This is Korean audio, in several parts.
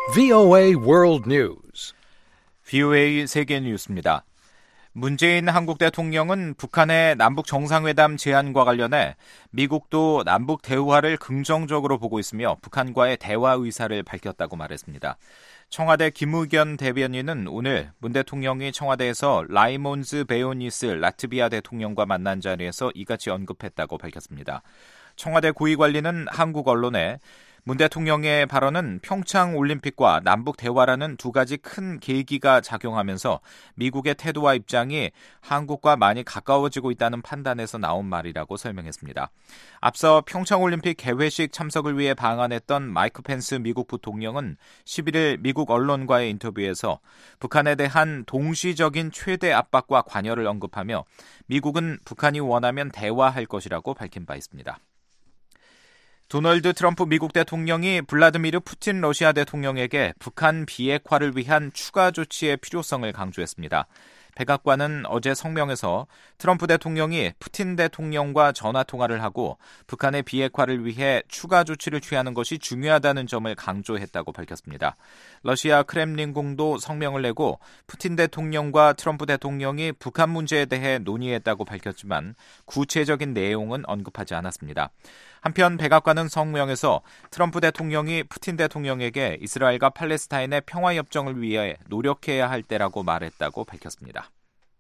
VOA World News. VOA 세계 뉴스입니다. 문재인 한국 대통령은 북한의 남북 정상회담 제안과 관련해 미국도 남북 대화를 긍정적으로 보고 있으며 북한과의 대화 의사를 밝혔다고 말했습니다. 청와대 김의겸 대변인은 오늘 문 대통령이 청와대에서 라이몬즈 베요니스 라트비아 대통령과 만난 자리에서 이같이 언급했다고 밝혔습니다. 청와대 고위관리는 한국 언론에 문 대통령의 발언은 평창 올림픽과 남북 대화라는 두 가지 큰 계기가 작용하면서 미국의 태도와 입장이 한국과 많이 가까워지고 있다는 판단에서 나온 말이라고 설명했습니다. 앞서 평창 올림픽 개회식 참석을 위해 방한했던 마이크 펜스 미국 부통령은 11일 미국 언론과의 인터뷰에서 북한에 대한 동시적인 최대 압박과 관여를 언급하며 미국은 북한이 원하면 대화할 것이라고 밝힌 바 있습니다. 도널드 트럼프 미국 대통령이 블라디미르 푸틴 러시아 대통령에게 북한 비핵화를 위한 추가 조치의 필요성을 강조했습니다. 백악관은 어제 성명에서 트럼프 대통령이 푸틴 대통령과 전화통화를 하고 북한의 비핵화를 위해 추가 조치를 취하는 것이 중요하다는 점을 강조했다고 밝혔습니다. 러시아 크렘린궁도 성명을 내고 푸틴 대통령과 트럼프 대통령이 북한 문제에 대해 논의했다고 밝혔지만 구체적인 내용은 언급하지 않았습니다. 한편 백악관은 성명에서 트럼프 대통령이 푸틴 대통령에게 이스라엘과 팔레스타인의 평화협정을 위해 노력해야 할 때라고 말했다고 밝혔습니다.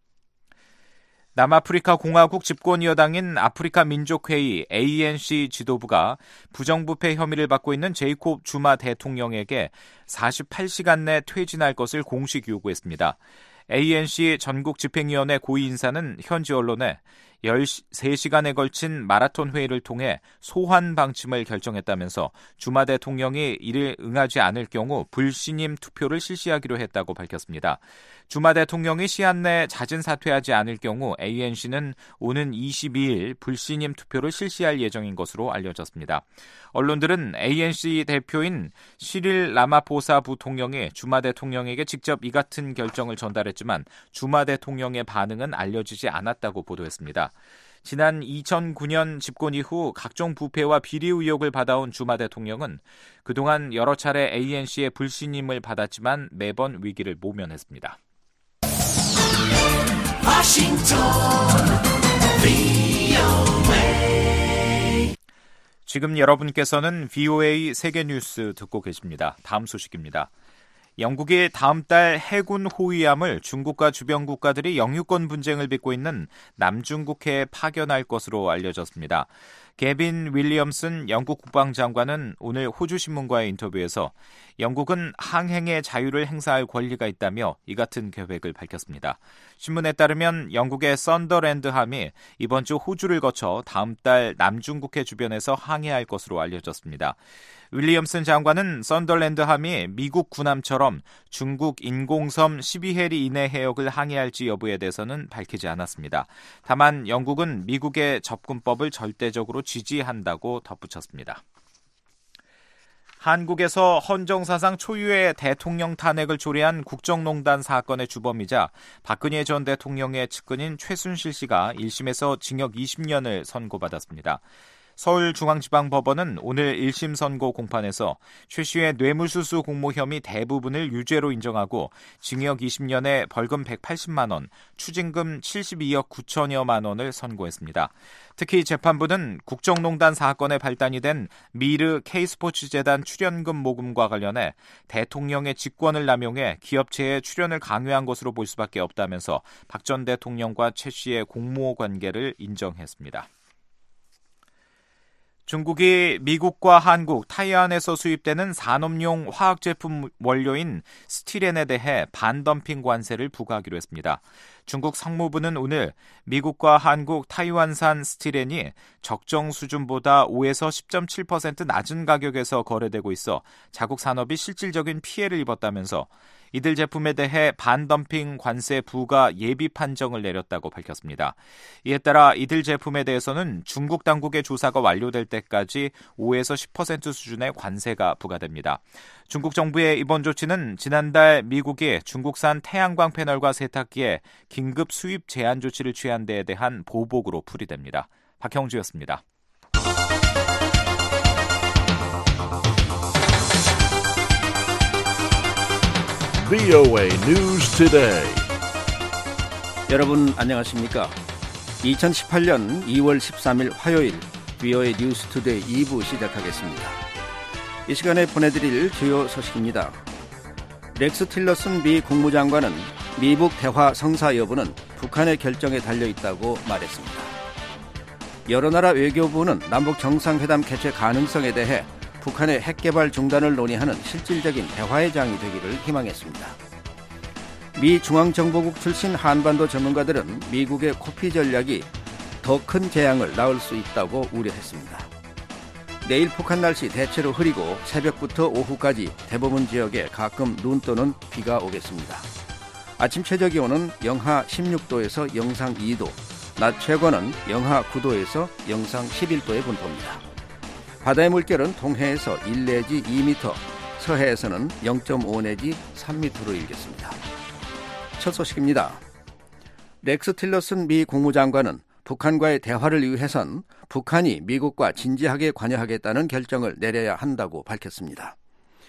남아프리카 공화국 집권 여당인 아프리카 민족회의 ANC 지도부가 부정부패 혐의를 받고 있는 제이콥 주마 대통령에게 48시간 내 퇴진할 것을 공식 요구했습니다. ANC 전국집행위원회 고위 인사는 현지 언론에 13시간에 걸친 마라톤 회의를 통해 소환 방침을 결정했다면서 주마 대통령이 이를 응하지 않을 경우 불신임 투표를 실시하기로 했다고 밝혔습니다. 주마 대통령이 시한 내에 자진 사퇴하지 않을 경우 ANC는 오는 22일 불신임 투표를 실시할 예정인 것으로 알려졌습니다. 언론들은 ANC 대표인 시릴 라마포사 부통령이 주마 대통령에게 직접 이 같은 결정을 전달했지만 주마 대통령의 반응은 알려지지 않았다고 보도했습니다. 지난 2009년 집권 이후 각종 부패와 비리 의혹을 받아온 주마 대통령은 그동안 여러 차례 ANC의 불신임을 받았지만 매번 위기를 모면했습니다. 워싱턴 VOA. 지금 여러분께서는 VOA 세계뉴스 듣고 계십니다. 다음 소식입니다. 영국이 다음 달 해군 호위함을 중국과 주변 국가들이 영유권 분쟁을 빚고 있는 남중국해에 파견할 것으로 알려졌습니다. 개빈 윌리엄슨 영국 국방장관은 오늘 호주신문과의 인터뷰에서 영국은 항행의 자유를 행사할 권리가 있다며 이 같은 계획을 밝혔습니다. 신문에 따르면 영국의 썬더랜드함이 이번 주 호주를 거쳐 다음 달 남중국해 주변에서 항해할 것으로 알려졌습니다. 윌리엄슨 장관은 썬더랜드함이 미국 군함처럼 중국 인공섬 12해리 이내 해역을 항해할지 여부에 대해서는 밝히지 않았습니다. 다만 영국은 미국의 접근법을 절대적으로 지지한다고 덧붙였습니다. 한국에서 헌정사상 초유의 대통령 탄핵을 초래한 국정농단 사건의 주범이자 박근혜 전 대통령의 측근인 최순실 씨가 1심에서 징역 20년을 선고받았습니다. 서울중앙지방법원은 오늘 1심 선고 공판에서 최 씨의 뇌물수수 공모 혐의 대부분을 유죄로 인정하고 징역 20년에 벌금 180만 원, 추징금 72억 9천여만 원을 선고했습니다. 특히 재판부는 국정농단 사건의 발단이 된 미르 K스포츠재단 출연금 모금과 관련해 대통령의 직권을 남용해 기업체의 출연을 강요한 것으로 볼 수밖에 없다면서 박 전 대통령과 최 씨의 공모 관계를 인정했습니다. 중국이 미국과 한국, 타이완에서 수입되는 산업용 화학제품 원료인 스티렌에 대해 반덤핑 관세를 부과하기로 했습니다. 중국 상무부는 오늘 미국과 한국, 타이완산 스티렌이 적정 수준보다 5에서 10.7% 낮은 가격에서 거래되고 있어 자국 산업이 실질적인 피해를 입었다면서 이들 제품에 대해 반덤핑 관세 부과 예비 판정을 내렸다고 밝혔습니다. 이에 따라 이들 제품에 대해서는 중국 당국의 조사가 완료될 때까지 5에서 10% 수준의 관세가 부과됩니다. 중국 정부의 이번 조치는 지난달 미국이 중국산 태양광 패널과 세탁기에 긴급 수입 제한 조치를 취한 데에 대한 보복으로 풀이됩니다. 박형주였습니다. VOA News Today. 여러분 안녕하십니까? 2018년 2월 13일 화요일 VOA 뉴스 투데이 2부 시작하겠습니다. 이 시간에 보내드릴 주요 소식입니다. 렉스 틸러슨 미 국무장관은 미북 대화 성사 여부는 북한의 결정에 달려있다고 말했습니다. 여러 나라 외교부는 남북 정상회담 개최 가능성에 대해 북한의 핵개발 중단을 논의하는 실질적인 대화의 장이 되기를 희망했습니다. 미 중앙정보국 출신 한반도 전문가들은 미국의 코피 전략이 더 큰 재앙을 낳을 수 있다고 우려했습니다. 내일 북한 날씨 대체로 흐리고 새벽부터 오후까지 대부분 지역에 가끔 눈 또는 비가 오겠습니다. 아침 최저 기온은 영하 16도에서 영상 2도, 낮 최고는 영하 9도에서 영상 11도에 분포입니다. 바다의 물결은 동해에서 1 내지 2m, 서해에서는 0.5 내지 3m로 일겠습니다. 첫 소식입니다. 렉스 틸러슨 미 국무장관은 북한과의 대화를 위해선 북한이 미국과 진지하게 관여하겠다는 결정을 내려야 한다고 밝혔습니다.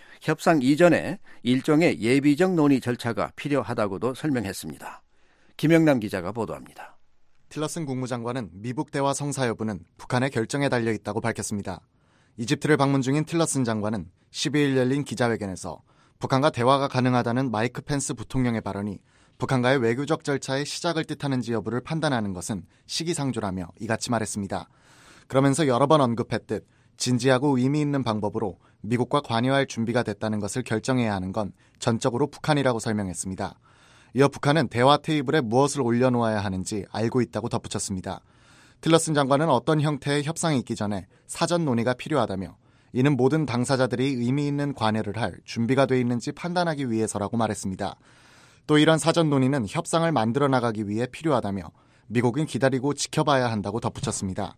협상 이전에 일종의 예비적 논의 절차가 필요하다고도 설명했습니다. 김영남 기자가 보도합니다. 틸러슨 국무장관은 미북 대화 성사 여부는 북한의 결정에 달려있다고 밝혔습니다. 이집트를 방문 중인 틸러슨 장관은 12일 열린 기자회견에서 북한과 대화가 가능하다는 마이크 펜스 부통령의 발언이 북한과의 외교적 절차의 시작을 뜻하는지 여부를 판단하는 것은 시기상조라며 이같이 말했습니다. 그러면서 여러 번 언급했듯 진지하고 의미 있는 방법으로 미국과 관여할 준비가 됐다는 것을 결정해야 하는 건 전적으로 북한이라고 설명했습니다. 이어 북한은 대화 테이블에 무엇을 올려놓아야 하는지 알고 있다고 덧붙였습니다. 틸러슨 장관은 어떤 형태의 협상이 있기 전에 사전 논의가 필요하다며 이는 모든 당사자들이 의미 있는 관여를 할 준비가 돼 있는지 판단하기 위해서라고 말했습니다. 또 이런 사전 논의는 협상을 만들어 나가기 위해 필요하다며 미국은 기다리고 지켜봐야 한다고 덧붙였습니다.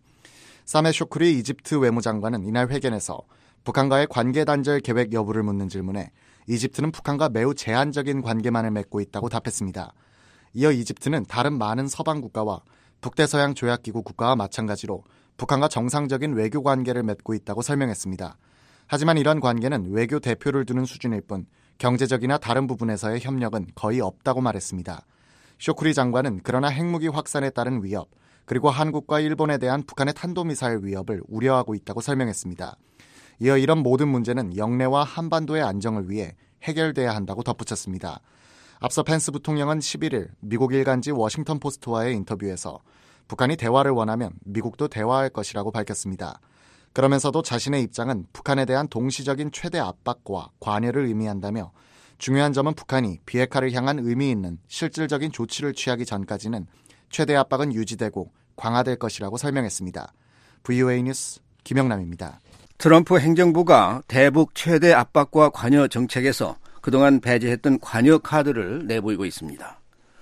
사메 쇼크리 이집트 외무장관은 이날 회견에서 북한과의 관계 단절 계획 여부를 묻는 질문에 이집트는 북한과 매우 제한적인 관계만을 맺고 있다고 답했습니다. 이어 이집트는 다른 많은 서방 국가와 북대서양 조약기구 국가와 마찬가지로 북한과 정상적인 외교 관계를 맺고 있다고 설명했습니다. 하지만 이런 관계는 외교 대표를 두는 수준일 뿐 경제적이나 다른 부분에서의 협력은 거의 없다고 말했습니다. 쇼크리 장관은 그러나 핵무기 확산에 따른 위협, 그리고 한국과 일본에 대한 북한의 탄도미사일 위협을 우려하고 있다고 설명했습니다. 이어 이런 모든 문제는 영내와 한반도의 안정을 위해 해결돼야 한다고 덧붙였습니다. 앞서 펜스 부통령은 11일 미국 일간지 워싱턴 포스트와의 인터뷰에서 북한이 대화를 원하면 미국도 대화할 것이라고 밝혔습니다. 그러면서도 자신의 입장은 북한에 대한 동시적인 최대 압박과 관여를 의미한다며 중요한 점은 북한이 비핵화를 향한 의미 있는 실질적인 조치를 취하기 전까지는 최대 압박은 유지되고 강화될 것이라고 설명했습니다. VOA 뉴스 김영남입니다. 트럼프 행정부가 대북 최대 압박과 관여 정책에서 그동안 배제했던 관여 카드를 내보이고 있습니다.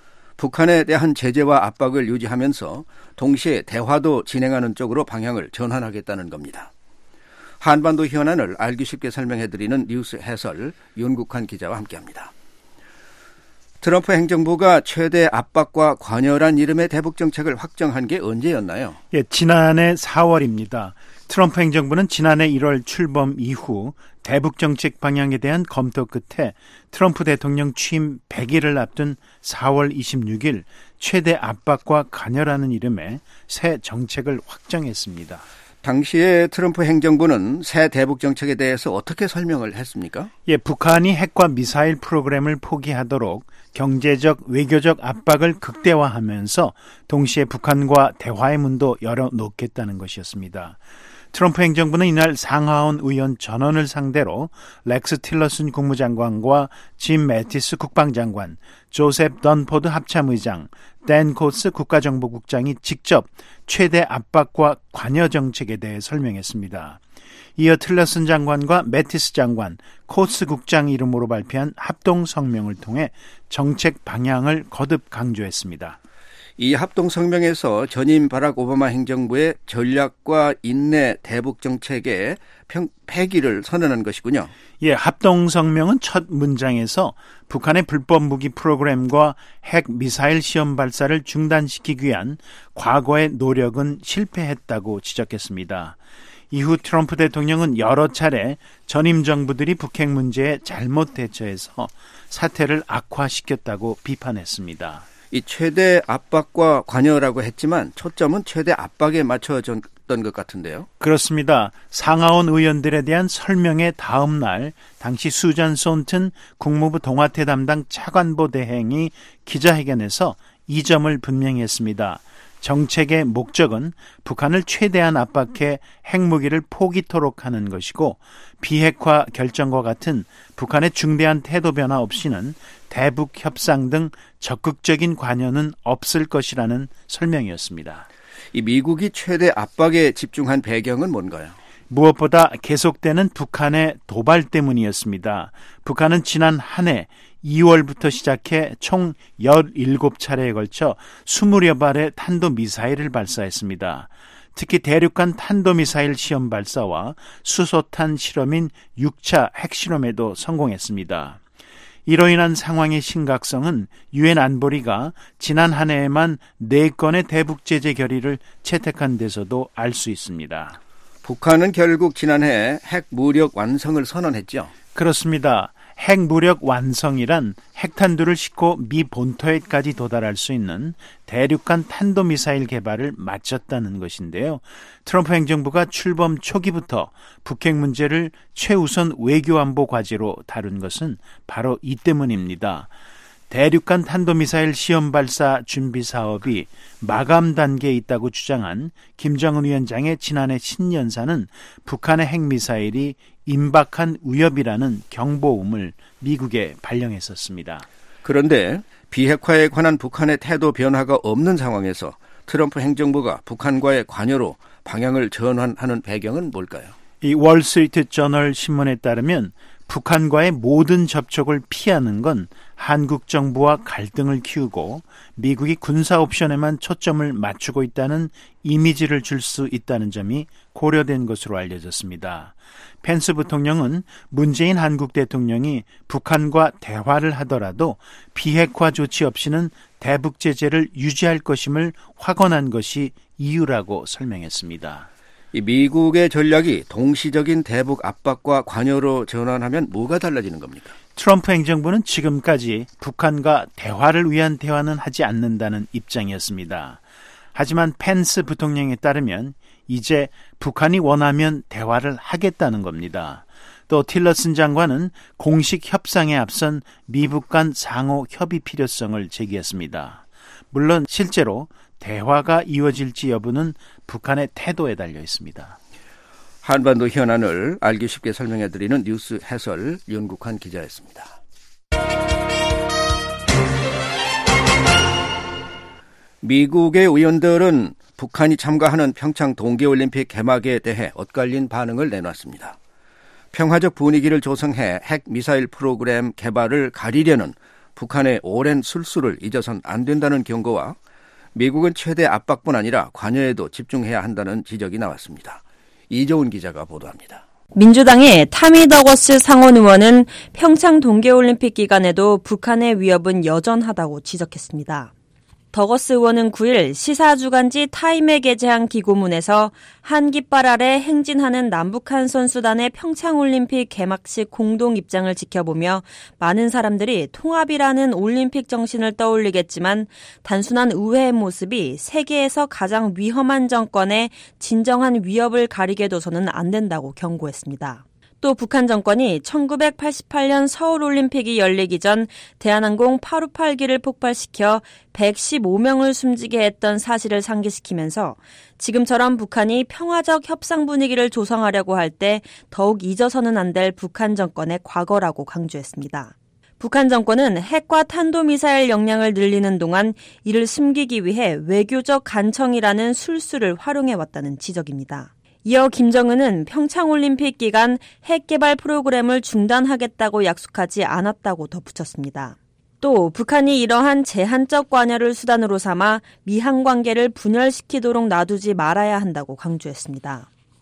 북한에 대한 제재와 압박을 유지하면서 동시에 대화도 진행하는 쪽으로 방향을 전환하겠다는 겁니다. 한반도 현안을 알기 쉽게 설명해드리는 뉴스 해설 윤국환 기자와 함께합니다. 트럼프 행정부가 최대 압박과 관여란 이름의 대북 정책을 확정한 게 언제였나요? 지난해 4월입니다. 트럼프 행정부는 지난해 1월 출범 이후 대북 정책 방향에 대한 검토 끝에 트럼프 대통령 취임 100일을 앞둔 4월 26일 최대 압박과 관여라는 이름의 새 정책을 확정했습니다. 당시에 트럼프 행정부는 새 대북 정책에 대해서 어떻게 설명을 했습니까? 북한이 핵과 미사일 프로그램을 포기하도록 경제적, 외교적 압박을 극대화하면서 동시에 북한과 대화의 문도 열어놓겠다는 것이었습니다. 트럼프 행정부는 이날 상하원 의원 전원을 상대로 렉스 틸러슨 국무장관과 짐 매티스 국방장관, 조셉 던포드 합참의장, 댄 코츠 국가정보국장이 직접 최대 압박과 관여 정책에 대해 설명했습니다. 이어 틸러슨 장관과 매티스 장관, 코츠 국장 이름으로 발표한 합동 성명을 통해 정책 방향을 거듭 강조했습니다. 이 합동 성명에서 전임 바락 오바마 행정부의 전략과 인내 대북 정책의 폐기를 선언한 것이군요. 합동 성명은 첫 문장에서 북한의 불법 무기 프로그램과 핵 미사일 시험 발사를 중단시키기 위한 과거의 노력은 실패했다고 지적했습니다. 이후 트럼프 대통령은 여러 차례 전임 정부들이 북핵 문제에 잘못 대처해서 사태를 악화시켰다고 비판했습니다. 이 최대 압박과 관여라고 했지만 초점은 최대 압박에 맞춰졌던 것 같은데요. 그렇습니다. 상하원 의원들에 대한 설명의 다음 날 당시 수잔 손튼 국무부 동아태 담당 차관보 대행이 기자회견에서 이 점을 분명히 했습니다. 정책의 목적은 북한을 최대한 압박해 핵무기를 포기토록 하는 것이고 비핵화 결정과 같은 북한의 중대한 태도 변화 없이는 대북 협상 등 적극적인 관여는 없을 것이라는 설명이었습니다. 이 미국이 최대 압박에 집중한 배경은 뭔가요? 무엇보다 계속되는 북한의 도발 때문이었습니다. 북한은 지난 한 해 2월부터 시작해 총 17차례에 걸쳐 20여 발의 탄도미사일을 발사했습니다. 특히 대륙간 탄도미사일 시험 발사와 수소탄 실험인 6차 핵실험에도 성공했습니다. 이로 인한 상황의 심각성은 유엔 안보리가 지난 한 해에만 4건의 대북 제재 결의를 채택한 데서도 알 수 있습니다. 북한은 결국 지난해 핵 무력 완성을 선언했죠. 그렇습니다. 핵 무력 완성이란 핵탄두를 싣고 미 본토에까지 도달할 수 있는 대륙간 탄도미사일 개발을 마쳤다는 것인데요. 트럼프 행정부가 출범 초기부터 북핵 문제를 최우선 외교안보 과제로 다룬 것은 바로 이 때문입니다. 대륙간 탄도미사일 시험 발사 준비 사업이 마감 단계에 있다고 주장한 김정은 위원장의 지난해 신년사는 북한의 핵미사일이 임박한 위협이라는 경보음을 미국에 발령했었습니다. 그런데 비핵화에 관한 북한의 태도 변화가 없는 상황에서 트럼프 행정부가 북한과의 관여로 방향을 전환하는 배경은 뭘까요? 이 월스트리트 저널 신문에 따르면 북한과의 모든 접촉을 피하는 건 한국 정부와 갈등을 키우고 미국이 군사 옵션에만 초점을 맞추고 있다는 이미지를 줄 수 있다는 점이 고려된 것으로 알려졌습니다. 펜스 부통령은 문재인 한국 대통령이 북한과 대화를 하더라도 비핵화 조치 없이는 대북 제재를 유지할 것임을 확언한 것이 이유라고 설명했습니다. 이 미국의 전략이 동시적인 대북 압박과 관여로 전환하면 뭐가 달라지는 겁니까? 트럼프 행정부는 지금까지 북한과 대화를 위한 대화는 하지 않는다는 입장이었습니다. 하지만 펜스 부통령에 따르면 이제 북한이 원하면 대화를 하겠다는 겁니다. 또 틸러슨 장관은 공식 협상에 앞선 미북 간 상호 협의 필요성을 제기했습니다. 물론 실제로 대화가 이루어질지 여부는 북한의 태도에 달려 있습니다. 한반도 현안을 알기 쉽게 설명해드리는 뉴스 해설 윤국환 기자였습니다. 미국의 의원들은 북한이 참가하는 평창 동계올림픽 개막에 대해 엇갈린 반응을 내놨습니다. 평화적 분위기를 조성해 핵미사일 프로그램 개발을 가리려는 북한의 오랜 술수를 잊어선 안 된다는 경고와 미국은 최대 압박뿐 아니라 관여에도 집중해야 한다는 지적이 나왔습니다. 이조은 기자가 보도합니다. 민주당의 타미 더거스 상원 의원은 평창 동계올림픽 기간에도 북한의 위협은 여전하다고 지적했습니다. 더거스 의원은 9일 시사주간지 타임에 게재한 기고문에서 한 깃발 아래 행진하는 남북한 선수단의 평창올림픽 개막식 공동 입장을 지켜보며 많은 사람들이 통합이라는 올림픽 정신을 떠올리겠지만 단순한 의회의 모습이 세계에서 가장 위험한 정권의 진정한 위협을 가리게 둬서는 안 된다고 경고했습니다. 또 북한 정권이 1988년 서울올림픽이 열리기 전 대한항공 858기를 폭발시켜 115명을 숨지게 했던 사실을 상기시키면서 지금처럼 북한이 평화적 협상 분위기를 조성하려고 할 때 더욱 잊어서는 안 될 북한 정권의 과거라고 강조했습니다. 북한 정권은 핵과 탄도미사일 역량을 늘리는 동안 이를 숨기기 위해 외교적 간청이라는 술수를 활용해왔다는 지적입니다. 이어 김정은은 평창올림픽 기간 핵 개발 프로그램을 중단하겠다고 약속하지 않았다고 덧붙였습니다. 또 북한이 이러한 제한적 관여를 수단으로 삼아 미한 관계를 분열시키도록 놔두지 말아야 한다고 강조했습니다.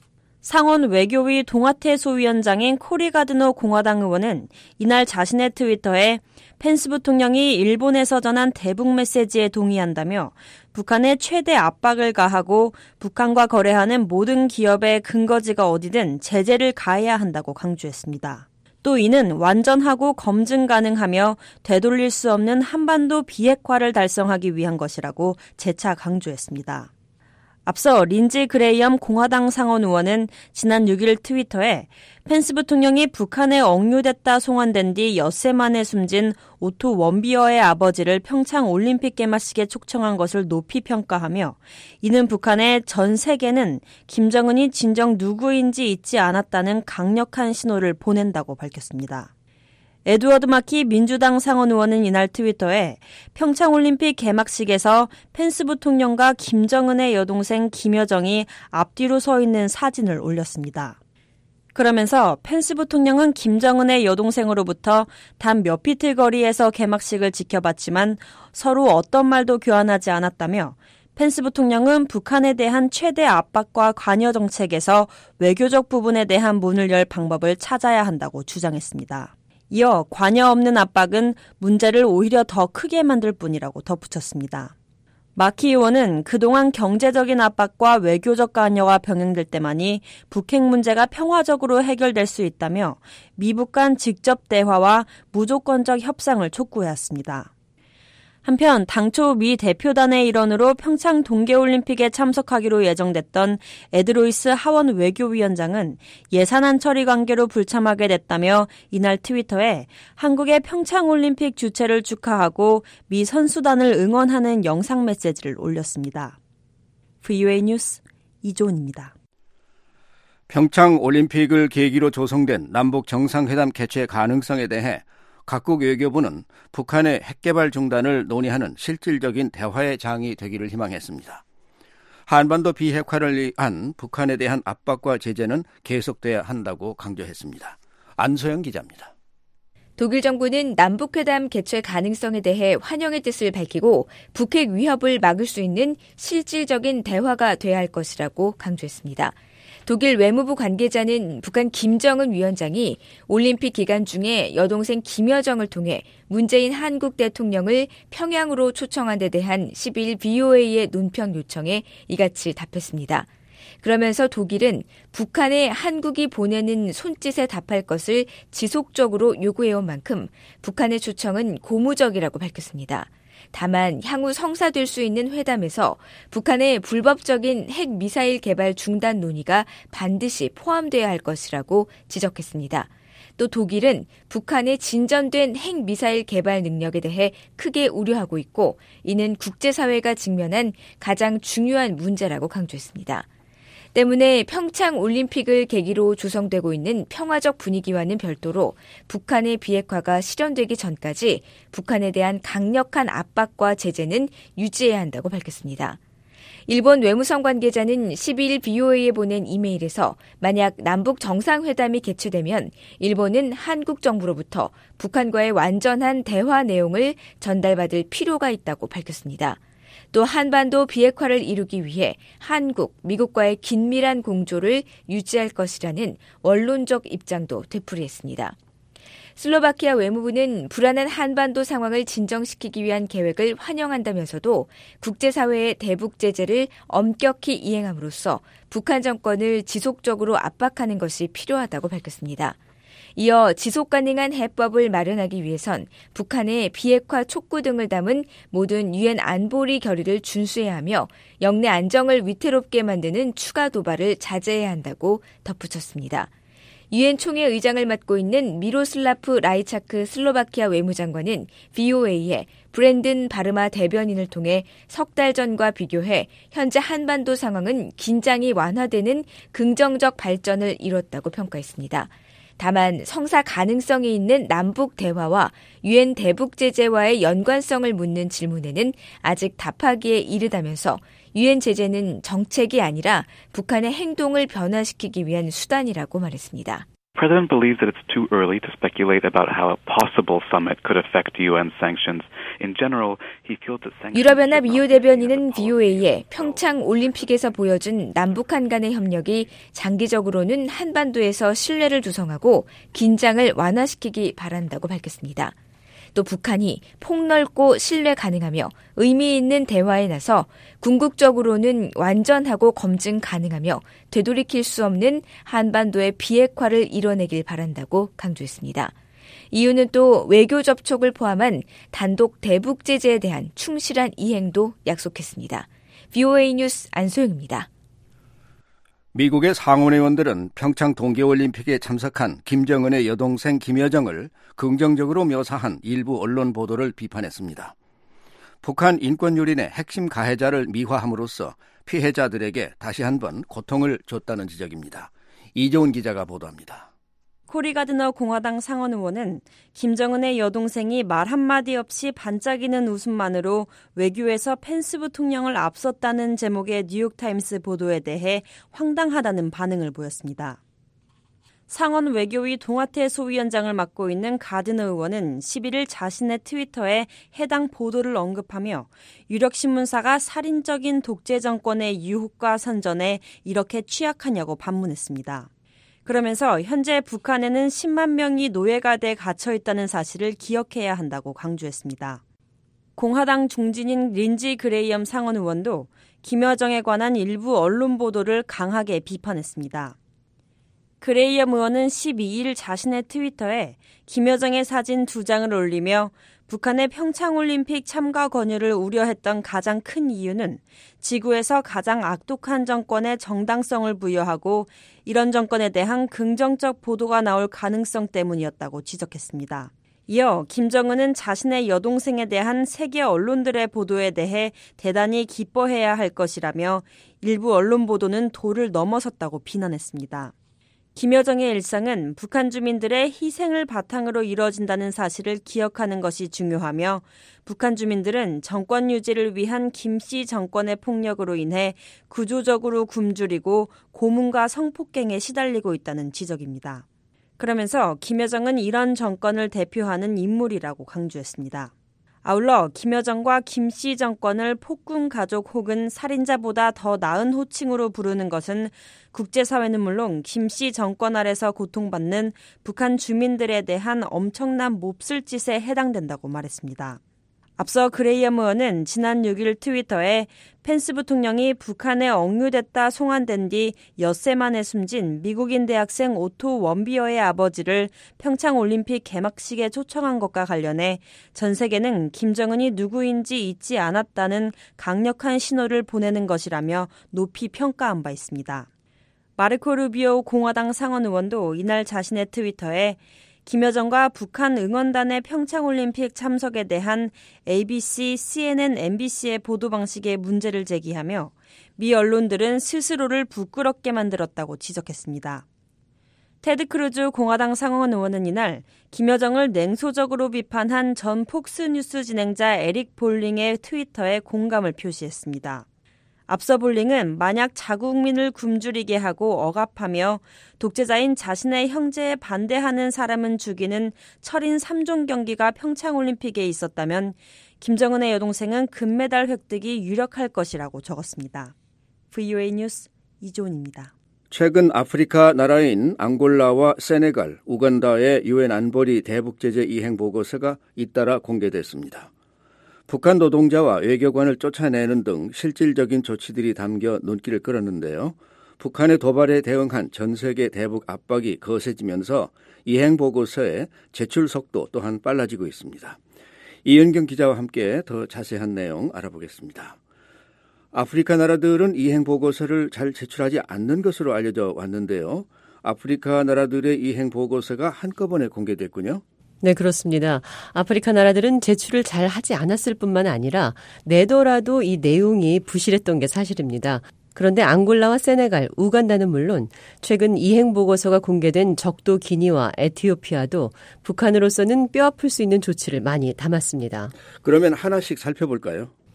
상원 외교위 동아태 소위원장인 코리 가드노 공화당 의원은 이날 자신의 트위터에 펜스 부통령이 일본에서 전한 대북 메시지에 동의한다며 북한에 최대 압박을 가하고 북한과 거래하는 모든 기업의 근거지가 어디든 제재를 가해야 한다고 강조했습니다. 또 이는 완전하고 검증 가능하며 되돌릴 수 없는 한반도 비핵화를 달성하기 위한 것이라고 재차 강조했습니다. 앞서 린지 그레이엄 공화당 상원 의원은 지난 6일 트위터에 펜스 부통령이 북한에 억류됐다 송환된 뒤 엿새 만에 숨진 오토 원비어의 아버지를 평창 올림픽 개막식에 초청한 것을 높이 평가하며 이는 북한의 전 세계는 김정은이 진정 누구인지 잊지 않았다는 강력한 신호를 보낸다고 밝혔습니다. 에드워드 마키 민주당 상원 의원은 이날 트위터에 평창올림픽 개막식에서 펜스 부통령과 김정은의 여동생 김여정이 앞뒤로 서 있는 사진을 올렸습니다. 그러면서 펜스 부통령은 김정은의 여동생으로부터 단 몇 피트 거리에서 개막식을 지켜봤지만 서로 어떤 말도 교환하지 않았다며 펜스 부통령은 북한에 대한 최대 압박과 관여 정책에서 외교적 부분에 대한 문을 열 방법을 찾아야 한다고 주장했습니다. 이어 관여 없는 압박은 문제를 오히려 더 크게 만들 뿐이라고 덧붙였습니다. 마키 의원은 그동안 경제적인 압박과 외교적 관여가 병행될 때만이 북핵 문제가 평화적으로 해결될 수 있다며 미북 간 직접 대화와 무조건적 협상을 촉구해왔습니다. 한편 당초 미 대표단의 일원으로 평창 동계올림픽에 참석하기로 예정됐던 에드로이스 하원 외교위원장은 예산안 처리 관계로 불참하게 됐다며 이날 트위터에 한국의 평창올림픽 주최를 축하하고 미 선수단을 응원하는 영상 메시지를 올렸습니다. VOA 뉴스 이조은입니다. 평창올림픽을 계기로 조성된 남북 정상회담 개최 가능성에 대해 각국 외교부는 북한의 핵개발 중단을 논의하는 실질적인 대화의 장이 되기를 희망했습니다. 한반도 비핵화를 위한 북한에 대한 압박과 제재는 계속돼야 한다고 강조했습니다. 안소영 기자입니다. 독일 정부는 남북회담 개최 가능성에 대해 환영의 뜻을 밝히고 북핵 위협을 막을 수 있는 실질적인 대화가 돼야 할 것이라고 강조했습니다. 독일 외무부 관계자는 북한 김정은 위원장이 올림픽 기간 중에 여동생 김여정을 통해 문재인 한국 대통령을 평양으로 초청한 데 대한 12일 BOA의 논평 요청에 이같이 답했습니다. 그러면서 독일은 북한에 한국이 보내는 손짓에 답할 것을 지속적으로 요구해온 만큼 북한의 초청은 고무적이라고 밝혔습니다. 다만 향후 성사될 수 있는 회담에서 북한의 불법적인 핵미사일 개발 중단 논의가 반드시 포함돼야 할 것이라고 지적했습니다. 또 독일은 북한의 진전된 핵미사일 개발 능력에 대해 크게 우려하고 있고 이는 국제사회가 직면한 가장 중요한 문제라고 강조했습니다. 때문에 평창 올림픽을 계기로 조성되고 있는 평화적 분위기와는 별도로 북한의 비핵화가 실현되기 전까지 북한에 대한 강력한 압박과 제재는 유지해야 한다고 밝혔습니다. 일본 외무성 관계자는 12일 BOA에 보낸 이메일에서 만약 남북 정상회담이 개최되면 일본은 한국 정부로부터 북한과의 완전한 대화 내용을 전달받을 필요가 있다고 밝혔습니다. 또 한반도 비핵화를 이루기 위해 한국, 미국과의 긴밀한 공조를 유지할 것이라는 원론적 입장도 되풀이했습니다. 슬로바키아 외무부는 불안한 한반도 상황을 진정시키기 위한 계획을 환영한다면서도 국제사회의 대북 제재를 엄격히 이행함으로써 북한 정권을 지속적으로 압박하는 것이 필요하다고 밝혔습니다. 이어 지속가능한 해법을 마련하기 위해선 북한의 비핵화 촉구 등을 담은 모든 유엔 안보리 결의를 준수해야 하며 영내 안정을 위태롭게 만드는 추가 도발을 자제해야 한다고 덧붙였습니다. 유엔 총회 의장을 맡고 있는 미로슬라프 라이차크 슬로바키아 외무장관은 BOA에 브랜든 바르마 대변인을 통해 석 달 전과 비교해 현재 한반도 상황은 긴장이 완화되는 긍정적 발전을 이뤘다고 평가했습니다. 다만 성사 가능성이 있는 남북 대화와 유엔 대북 제재와의 연관성을 묻는 질문에는 아직 답하기에 이르다면서 유엔 제재는 정책이 아니라 북한의 행동을 변화시키기 위한 수단이라고 말했습니다. President believes that it's too early to speculate about how a possible summit could affect UN sanctions. In general, he feels that sanctions 유럽연합 이호 대변인은 VOA에 평창 올림픽에서 보여준 남북한 간의 협력이 장기적으로는 한반도에서 신뢰를 조성하고 긴장을 완화시키기 바란다고 밝혔습니다. 또 북한이 폭넓고 신뢰 가능하며 의미 있는 대화에 나서 궁극적으로는 완전하고 검증 가능하며 되돌이킬 수 없는 한반도의 비핵화를 이뤄내길 바란다고 강조했습니다. 이유는 또 외교 접촉을 포함한 단독 대북 제재에 대한 충실한 이행도 약속했습니다. VOA 뉴스 안소영입니다. 미국의 상원의원들은 평창 동계올림픽에 참석한 김정은의 여동생 김여정을 긍정적으로 묘사한 일부 언론 보도를 비판했습니다. 북한 인권유린의 핵심 가해자를 미화함으로써 피해자들에게 다시 한번 고통을 줬다는 지적입니다. 이재훈 기자가 보도합니다. 코리 가드너 공화당 상원 의원은 김정은의 여동생이 말 한마디 없이 반짝이는 웃음만으로 외교에서 펜스 부통령을 앞섰다는 제목의 뉴욕타임스 보도에 대해 황당하다는 반응을 보였습니다. 상원 외교위 동아태 소위원장을 맡고 있는 가드너 의원은 11일 자신의 트위터에 해당 보도를 언급하며 유력신문사가 살인적인 독재 정권의 유혹과 선전에 이렇게 취약하냐고 반문했습니다. 그러면서 현재 북한에는 10만 명이 노예가대에 갇혀 있다는 사실을 기억해야 한다고 강조했습니다. 공화당 중진인 린지 그레이엄 상원 의원도 김여정에 관한 일부 언론 보도를 강하게 비판했습니다. 그레이엄 의원은 12일 자신의 트위터에 김여정의 사진 2장을 올리며 북한의 평창올림픽 참가 권유를 우려했던 가장 큰 이유는 지구에서 가장 악독한 정권에 정당성을 부여하고 이런 정권에 대한 긍정적 보도가 나올 가능성 때문이었다고 지적했습니다. 이어 김정은은 자신의 여동생에 대한 세계 언론들의 보도에 대해 대단히 기뻐해야 할 것이라며 일부 언론 보도는 도를 넘어섰다고 비난했습니다. 김여정의 일상은 북한 주민들의 희생을 바탕으로 이뤄진다는 사실을 기억하는 것이 중요하며 북한 주민들은 정권 유지를 위한 김씨 정권의 폭력으로 인해 구조적으로 굶주리고 고문과 성폭행에 시달리고 있다는 지적입니다. 그러면서 김여정은 이런 정권을 대표하는 인물이라고 강조했습니다. 아울러 김여정과 김씨 정권을 폭군 가족 혹은 살인자보다 더 나은 호칭으로 부르는 것은 국제사회는 물론 김씨 정권 아래서 고통받는 북한 주민들에 대한 엄청난 몹쓸 짓에 해당된다고 말했습니다. 앞서 그레이엄 의원은 지난 6일 트위터에 펜스 부통령이 북한에 억류됐다 송환된 뒤 엿새 만에 숨진 미국인 대학생 오토 원비어의 아버지를 평창올림픽 개막식에 초청한 것과 관련해 전 세계는 김정은이 누구인지 잊지 않았다는 강력한 신호를 보내는 것이라며 높이 평가한 바 있습니다. 마르코 루비오 공화당 상원 의원도 이날 자신의 트위터에 김여정과 북한 응원단의 평창올림픽 참석에 대한 ABC, CNN, MBC의 보도 방식에 문제를 제기하며 미 언론들은 스스로를 부끄럽게 만들었다고 지적했습니다. 테드 크루즈 공화당 상원 의원은 이날 김여정을 냉소적으로 비판한 전 폭스뉴스 진행자 에릭 볼링의 트위터에 공감을 표시했습니다. 앞서 볼링은 만약 자국민을 굶주리게 하고 억압하며 독재자인 자신의 형제에 반대하는 사람은 죽이는 철인 3종 경기가 평창올림픽에 있었다면 김정은의 여동생은 금메달 획득이 유력할 것이라고 적었습니다. VOA 뉴스 이조은입니다. 최근 아프리카 나라인 앙골라와 세네갈, 우간다의 유엔 안보리 대북제재 이행 보고서가 잇따라 공개됐습니다. 북한 노동자와 외교관을 쫓아내는 등 실질적인 조치들이 담겨 눈길을 끌었는데요. 북한의 도발에 대응한 전 세계 대북 압박이 거세지면서 이행 보고서의 제출 속도 또한 빨라지고 있습니다. 이은경 기자와 함께 더 자세한 내용 알아보겠습니다. 아프리카 나라들은 이행 보고서를 잘 제출하지 않는 것으로 알려져 왔는데요. 아프리카 나라들의 이행 보고서가 한꺼번에 공개됐군요. 네, 그렇습니다. 아프리카 나라들은 제출을 잘 하지 않았을 뿐만 아니라 내더라도 이 내용이 부실했던 게 사실입니다. 그런데 앙골라와 세네갈, 우간다는 물론 최근 이행 보고서가 공개된 적도 기니와 에티오피아도 북한으로서는 뼈아플 수 있는 조치를 많이 담았습니다. 그러면 하나씩 살펴볼까요?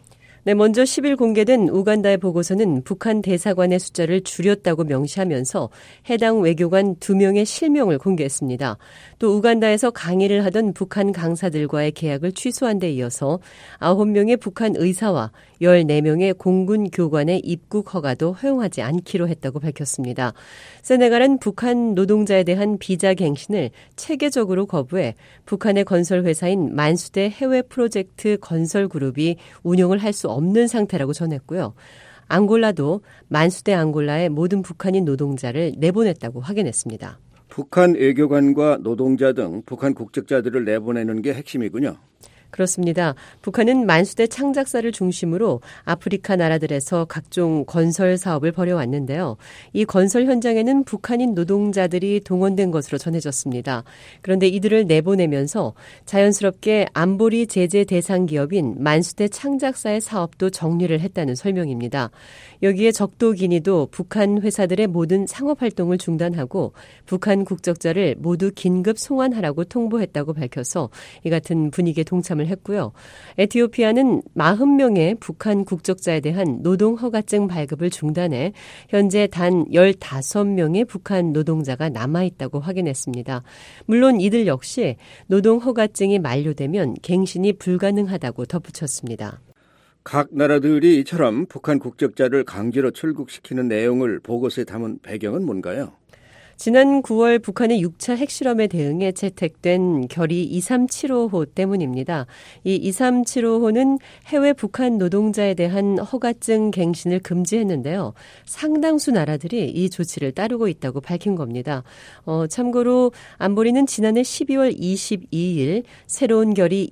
네, 먼저 10일 공개된 우간다의 보고서는 북한 대사관의 숫자를 줄였다고 명시하면서 해당 외교관 2명의 실명을 공개했습니다. 또 우간다에서 강의를 하던 북한 강사들과의 계약을 취소한 데 이어서 9명의 북한 의사와 14명의 공군 교관의 입국 허가도 허용하지 않기로 했다고 밝혔습니다. 세네갈은 북한 노동자에 대한 비자 갱신을 체계적으로 거부해 북한의 건설회사인 만수대 해외 프로젝트 건설그룹이 운영을 할 수 없는 상태라고 전했고요. 앙골라도 만수대 앙골라의 모든 북한인 노동자를 내보냈다고 확인했습니다. 북한 외교관과 노동자 등 북한 국적자들을 내보내는 게 핵심이군요. 그렇습니다. 북한은 만수대 창작사를 중심으로 아프리카 나라들에서 각종 건설 사업을 벌여왔는데요. 이 건설 현장에는 북한인 노동자들이 동원된 것으로 전해졌습니다. 그런데 이들을 내보내면서 자연스럽게 안보리 제재 대상 기업인 만수대 창작사의 사업도 정리를 했다는 설명입니다. 여기에 적도기니도 북한 회사들의 모든 상업활동을 중단하고 북한 국적자를 모두 긴급 송환하라고 통보했다고 밝혀서 이 같은 분위기에 동참을 했고요. 에티오피아는 40명의 북한 국적자에 대한 노동허가증 발급을 중단해 현재 단 15명의 북한 노동자가 남아있다고 확인했습니다. 물론 이들 역시 노동허가증이 만료되면 갱신이 불가능하다고 덧붙였습니다. 각 나라들이 이처럼 북한 국적자를 강제로 출국시키는 내용을 보고서에 담은 배경은 뭔가요? 지난 9월 북한의 6차 핵실험에 대응해 채택된 결의 2375호 때문입니다. 이 2375호는 해외 북한 노동자에 대한 허가증 갱신을 금지했는데요. 상당수 나라들이 이 조치를 따르고 있다고 밝힌 겁니다. 참고로 안보리는 지난해 12월 22일 새로운 결의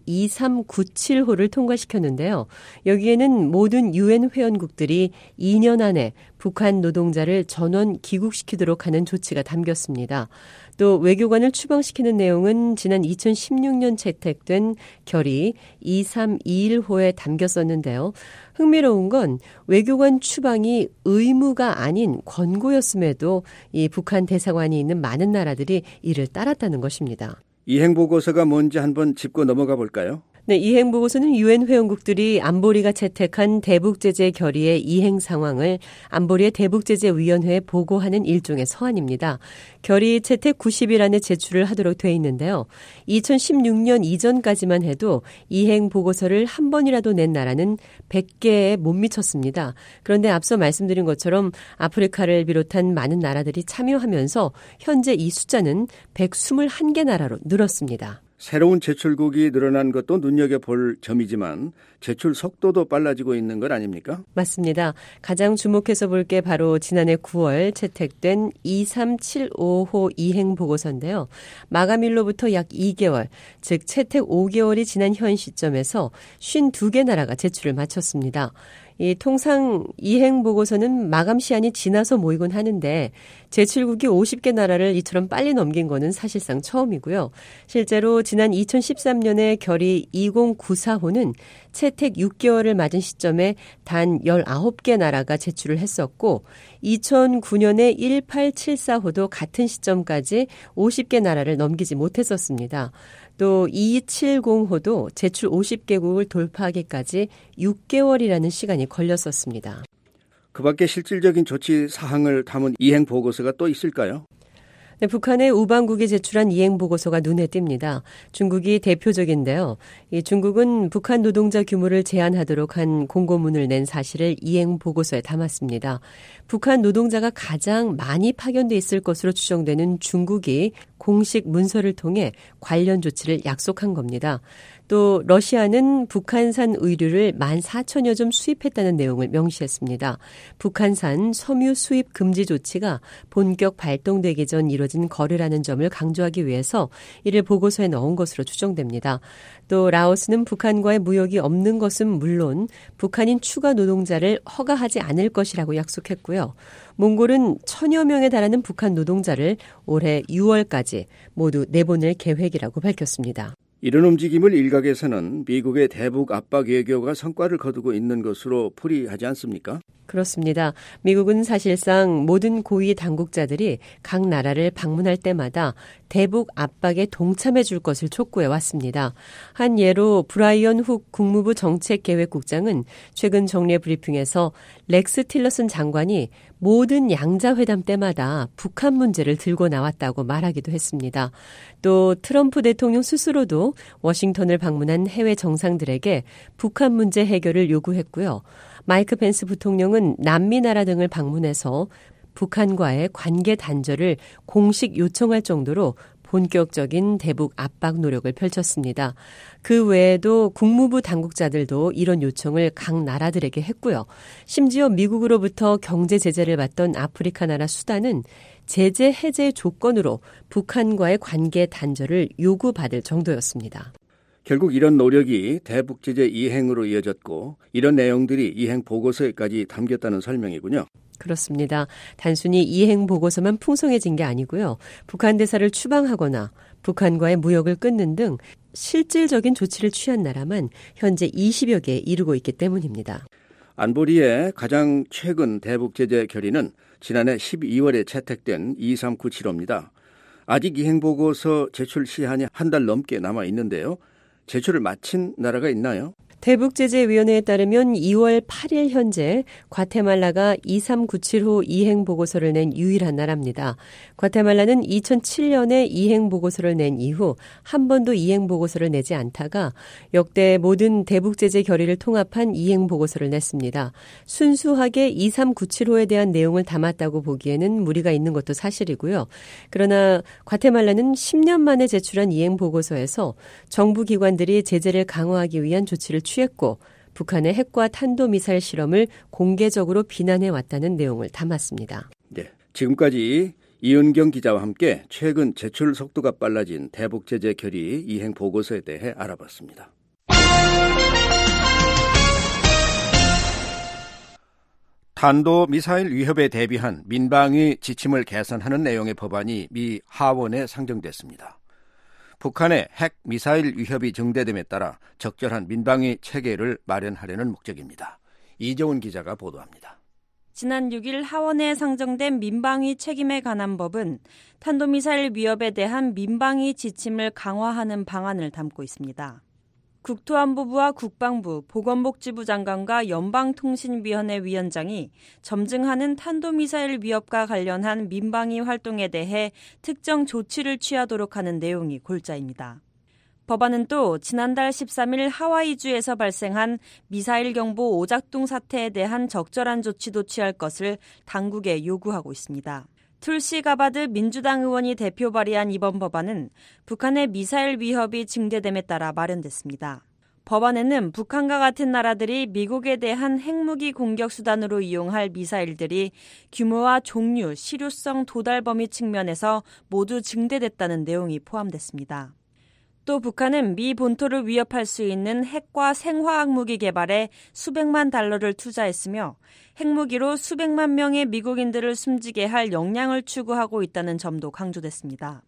2397호를 통과시켰는데요. 여기에는 모든 유엔 회원국들이 2년 안에 북한 노동자를 전원 귀국시키도록 하는 조치가 담겼습니다. 또 외교관을 추방시키는 내용은 지난 2016년 채택된 결의 2321호에 담겼었는데요. 흥미로운 건 외교관 추방이 의무가 아닌 권고였음에도 이 북한 대사관이 있는 많은 나라들이 이를 따랐다는 것입니다. 이행보고서가 뭔지 한번 짚고 넘어가 볼까요? 네, 이행보고서는 유엔 회원국들이 안보리가 채택한 대북제재 결의의 이행 상황을 안보리의 대북제재위원회에 보고하는 일종의 서한입니다. 결의 채택 90일 안에 제출을 하도록 돼 있는데요. 2016년 이전까지만 해도 이행보고서를 한 번이라도 낸 나라는 100개에 못 미쳤습니다. 그런데 앞서 말씀드린 것처럼 아프리카를 비롯한 많은 나라들이 참여하면서 현재 이 숫자는 121개 나라로 늘었습니다. 새로운 제출국이 늘어난 것도 눈여겨볼 점이지만 제출 속도도 빨라지고 있는 것 아닙니까? 맞습니다. 가장 주목해서 볼 게 바로 지난해 9월 채택된 2375호 이행보고서인데요. 마감일로부터 약 2개월, 즉 채택 5개월이 지난 현 시점에서 52개 나라가 제출을 마쳤습니다. 이 통상 이행보고서는 마감 시한이 지나서 모이곤 하는데 제출국이 50개 나라를 이처럼 빨리 넘긴 거는 사실상 처음이고요. 실제로 지난 2013년에 결의 2094호는 채택 6개월을 맞은 시점에 단 19개 나라가 제출을 했었고 2009년에 1874호도 같은 시점까지 50개 나라를 넘기지 못했었습니다. 또 2270호도 제출 50개국을 돌파하기까지 6개월이라는 시간이 걸렸었습니다. 그 밖에 실질적인 조치 사항을 담은 이행 보고서가 또 있을까요? 네, 북한의 우방국이 제출한 이행 보고서가 눈에 띕니다. 중국이 대표적인데요. 이 중국은 북한 노동자 규모를 제한하도록 한 공고문을 낸 사실을 이행 보고서에 담았습니다. 북한 노동자가 가장 많이 파견돼 있을 것으로 추정되는 중국이 공식 문서를 통해 관련 조치를 약속한 겁니다. 또 러시아는 북한산 의류를 14,000여 점 수입했다는 내용을 명시했습니다. 북한산 섬유 수입 금지 조치가 본격 발동되기 전 이뤄진 거래라는 점을 강조하기 위해서 이를 보고서에 넣은 것으로 추정됩니다. 또 라오스는 북한과의 무역이 없는 것은 물론 북한인 추가 노동자를 허가하지 않을 것이라고 약속했고요. 몽골은 1,000여 명에 달하는 북한 노동자를 올해 6월까지 모두 내보낼 계획이라고 밝혔습니다. 이런 움직임을 일각에서는 미국의 대북 압박 외교가 성과를 거두고 있는 것으로 풀이하지 않습니까? 그렇습니다. 미국은 사실상 모든 고위 당국자들이 각 나라를 방문할 때마다 대북 압박에 동참해 줄 것을 촉구해 왔습니다. 한 예로 브라이언 훅 국무부 정책계획국장은 최근 정례 브리핑에서 렉스 틸러슨 장관이 모든 양자회담 때마다 북한 문제를 들고 나왔다고 말하기도 했습니다. 또 트럼프 대통령 스스로도 워싱턴을 방문한 해외 정상들에게 북한 문제 해결을 요구했고요. 마이크 펜스 부통령은 남미 나라 등을 방문해서 북한과의 관계 단절을 공식 요청할 정도로 본격적인 대북 압박 노력을 펼쳤습니다. 그 외에도 국무부 당국자들도 이런 요청을 각 나라들에게 했고요. 심지어 미국으로부터 경제 제재를 받던 아프리카 나라 수단은 제재 해제 조건으로 북한과의 관계 단절을 요구받을 정도였습니다. 결국 이런 노력이 대북 제재 이행으로 이어졌고 이런 내용들이 이행 보고서에까지 담겼다는 설명이군요. 그렇습니다. 단순히 이행 보고서만 풍성해진 게 아니고요. 북한 대사를 추방하거나 북한과의 무역을 끊는 등 실질적인 조치를 취한 나라만 현재 20여 개에 이르고 있기 때문입니다. 안보리의 가장 최근 대북 제재 결의는 지난해 12월에 채택된 2397호입니다. 아직 이행 보고서 제출 시한이 한 달 넘게 남아 있는데요. 제출을 마친 나라가 있나요? 대북제재위원회에 따르면 2월 8일 현재 과테말라가 2397호 이행보고서를 낸 유일한 나라입니다. 과테말라는 2007년에 이행보고서를 낸 이후 한 번도 이행보고서를 내지 않다가 역대 모든 대북제재 결의를 통합한 이행보고서를 냈습니다. 순수하게 2397호에 대한 내용을 담았다고 보기에는 무리가 있는 것도 사실이고요. 그러나 과테말라는 10년 만에 제출한 이행보고서에서 정부 기관들이 제재를 강화하기 위한 조치를 취했고 북한의 핵과 탄도미사일 실험을 공개적으로 비난해 왔다는 내용을 담았습니다. 네, 지금까지 이은경 기자와 함께 최근 제출 속도가 빨라진 대북 제재 결의 이행 보고서에 대해 알아봤습니다. 탄도미사일 위협에 대비한 민방위 지침을 개선하는 내용의 법안이 미 하원에 상정됐습니다. 북한의 핵 미사일 위협이 증대됨에 따라 적절한 민방위 체계를 마련하려는 목적입니다. 이재훈 기자가 보도합니다. 지난 6일 하원에 상정된 민방위 책임에 관한 법은 탄도미사일 위협에 대한 민방위 지침을 강화하는 방안을 담고 있습니다. 국토안보부와 국방부, 보건복지부 장관과 연방통신위원회 위원장이 점증하는 탄도미사일 위협과 관련한 민방위 활동에 대해 특정 조치를 취하도록 하는 내용이 골자입니다. 법안은 또 지난달 13일 하와이주에서 발생한 미사일 경보 오작동 사태에 대한 적절한 조치도 취할 것을 당국에 요구하고 있습니다. 툴시 가바드 민주당 의원이 대표 발의한 이번 법안은 북한의 미사일 위협이 증대됨에 따라 마련됐습니다. 법안에는 북한과 같은 나라들이 미국에 대한 핵무기 공격 수단으로 이용할 미사일들이 규모와 종류, 실효성, 도달 범위 측면에서 모두 증대됐다는 내용이 포함됐습니다. 또 북한은 미 본토를 위협할 수 있는 핵과 생화학 무기 개발에 수백만 달러를 투자했으며 핵무기로 수백만 명의 미국인들을 숨지게 할 역량을 추구하고 있다는 점도 강조됐습니다.